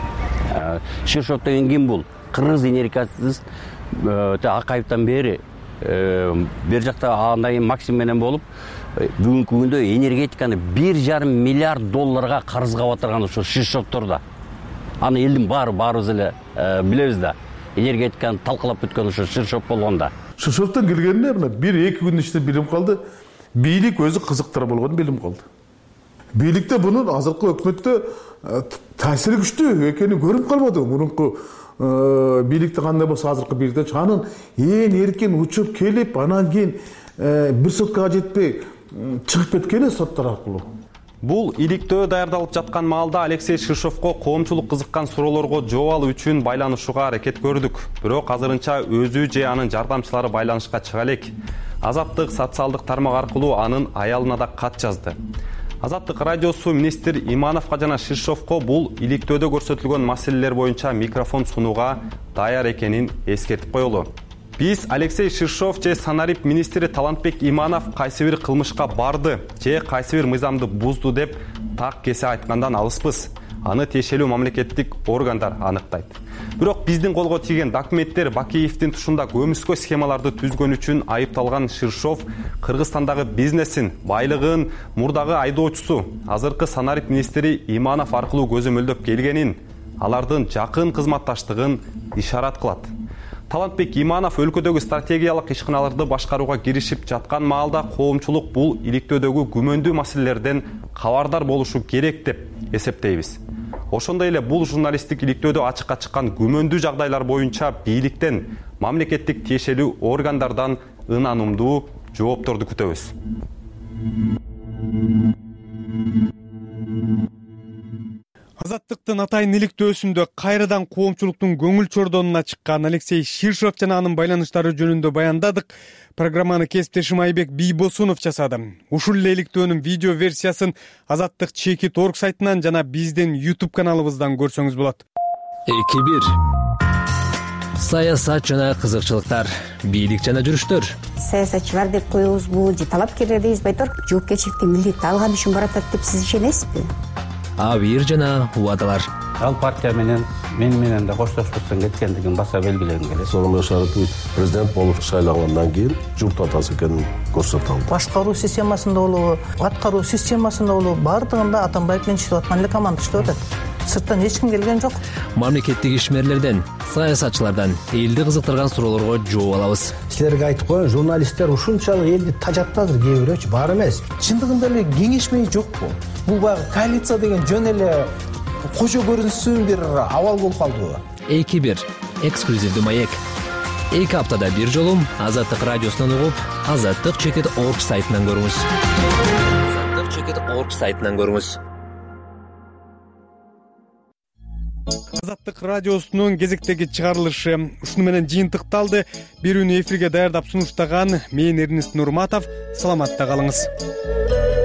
Ширшов деген ким бул? Кыргыз энергетикасы Акаевден бери бер жакта андан кийин Максим менен болуп, бүгүнкү күндө энергетиканы 1,5 миллиард долларга карызга батырган ошо Ширшовдор да. Аны элдин баарыбыз эле билебиз да. Энергетиканы талкалап бүткөн ошо Ширшов болгонда. Ширшовдон келгенине мына 1-2 күн ичинде билим калды. Бийлик өзү кызыктыра болгон билим калды. Бийликте бунун азыркы өкмөттө таасири күчтүү экени көрүнүп калбады. Мурунку бийликте кандай болсо азыркы бийликте чанын ээн эркин учуп келип, анан кийин бир суткага жетпей чыгып кеткени соттор аркылуу. Бул иликтөө даярдалып жаткан маалда Алексей Ширшовго коомчулук кызыккан суроолорго жооп алуу үчүн байланышууга аракет көрдүк. Бирок азырынча өзү же анын жардамчылары байланышка чыга элек. Азаттык социалдык тармак аркылуу анын аялына да кат жазды. Азаттык радиосу министр Имановго жана Ширшовго бул иликтөөдө көрсөтүлгөн маселелер боюнча микрофон сунууга даяр экенин эскертип коелу. Биз Алексей Ширшов же Санарип министри Талантбек Иманов кайсы бир кылмышка барды же кайсы бир мыйзамды бузду деп так кесе айткандан алыспыз. Аны тиешелүү мамлекеттик органдар аныктайт. Бирок биздин колго тийген документтер Бакиевдин тушунда көмүскө схемаларды түзгөн үчүн айыпталган Ширшов Кыргызстандагы бизнесин, байлыгын мурдагы айдоочусу, азыркы Санарип министри Иманов аркылуу көзөмөлдөп келгенин, алардын жакын кызматташтыгын ишарат кылат. Талантбек Иманов өлкөдөгү стратегиялык ишканаларды башкарууга киришип жаткан маалда коомчулук бул иликтөөдөгү күмөндүү маселелерден кабардар болушу керек деп эсептейбиз. Ошондой эле бул журналисттик иликтөөдө ачыкка чыккан күмөндүү жагдайлар боюнча бийликтен, мамлекеттик тиешелүү органдардан ынанымдуу жоопторду күтөбүз. Азаттыктын атайын иликтөөсүндө кайрадан коомчулуктун көңүл чордонуна чыккан Алексей Ширшов жана анын байланыштары жөнүндө баяндадык. Программаны кесиптешим Айбек Бийбосунов жасады. Ушул эле иликтөөнүн видео версиясын Азаттык Чекит.org сайтынан жана биздин YouTube каналыбыздан көрсөңүз болот. 2-1. Саясат жана кызыкчылыктар, бийлик жана жүрүштөр. Саясатчылар деп коебузбу, же талапкерлер дейбизби айтор, жоопкерчиликти милдетти алган үчүн баратат деп сиз ишенесизби? Абийир жана убадалар. Ал партия менен мен менен да коштошпостон кеткендигин баса белгилегим келет. Сооронбай Шарипович президент болуп шайлангандан кийин журт атасы экенин көрсөтө алды. Башкаруу системасында болобу, аткаруу системасында болобу, бардыгында Атамбаев менен иштеп аткан эле команда иштеп атат. Сырттан эч ким келген жок. Мамлекеттик ишмерлерден, саясатчылардан элди кызыктырган суроолорго жооп алабыз. Силерге айтып коеюн, журналисттер ушунчалык элди тажаттадыр, кээ бирөөчү бар эмес. Чындыгында эле кеңешмей жокпу? Бул баягы коалиция деген жөн эле кожо көрүнсүн бир абал болуп калдыбы? 2-1. Эксклюзивдүү маек. 2 аптада бир жолу Азаттык радиосунан угуп, Азаттык Чекит.org сайтынан көрүңүз. Азаттык Чекит.org сайтынан көрүңүз. Азаттык радиосунун кезектеги чыгарылышы ушуну менен жыйынтыкталды. Берүүнү эфирге даярдап сунуштаган мен Эрнест Нурматов. Саламатта калыңыз.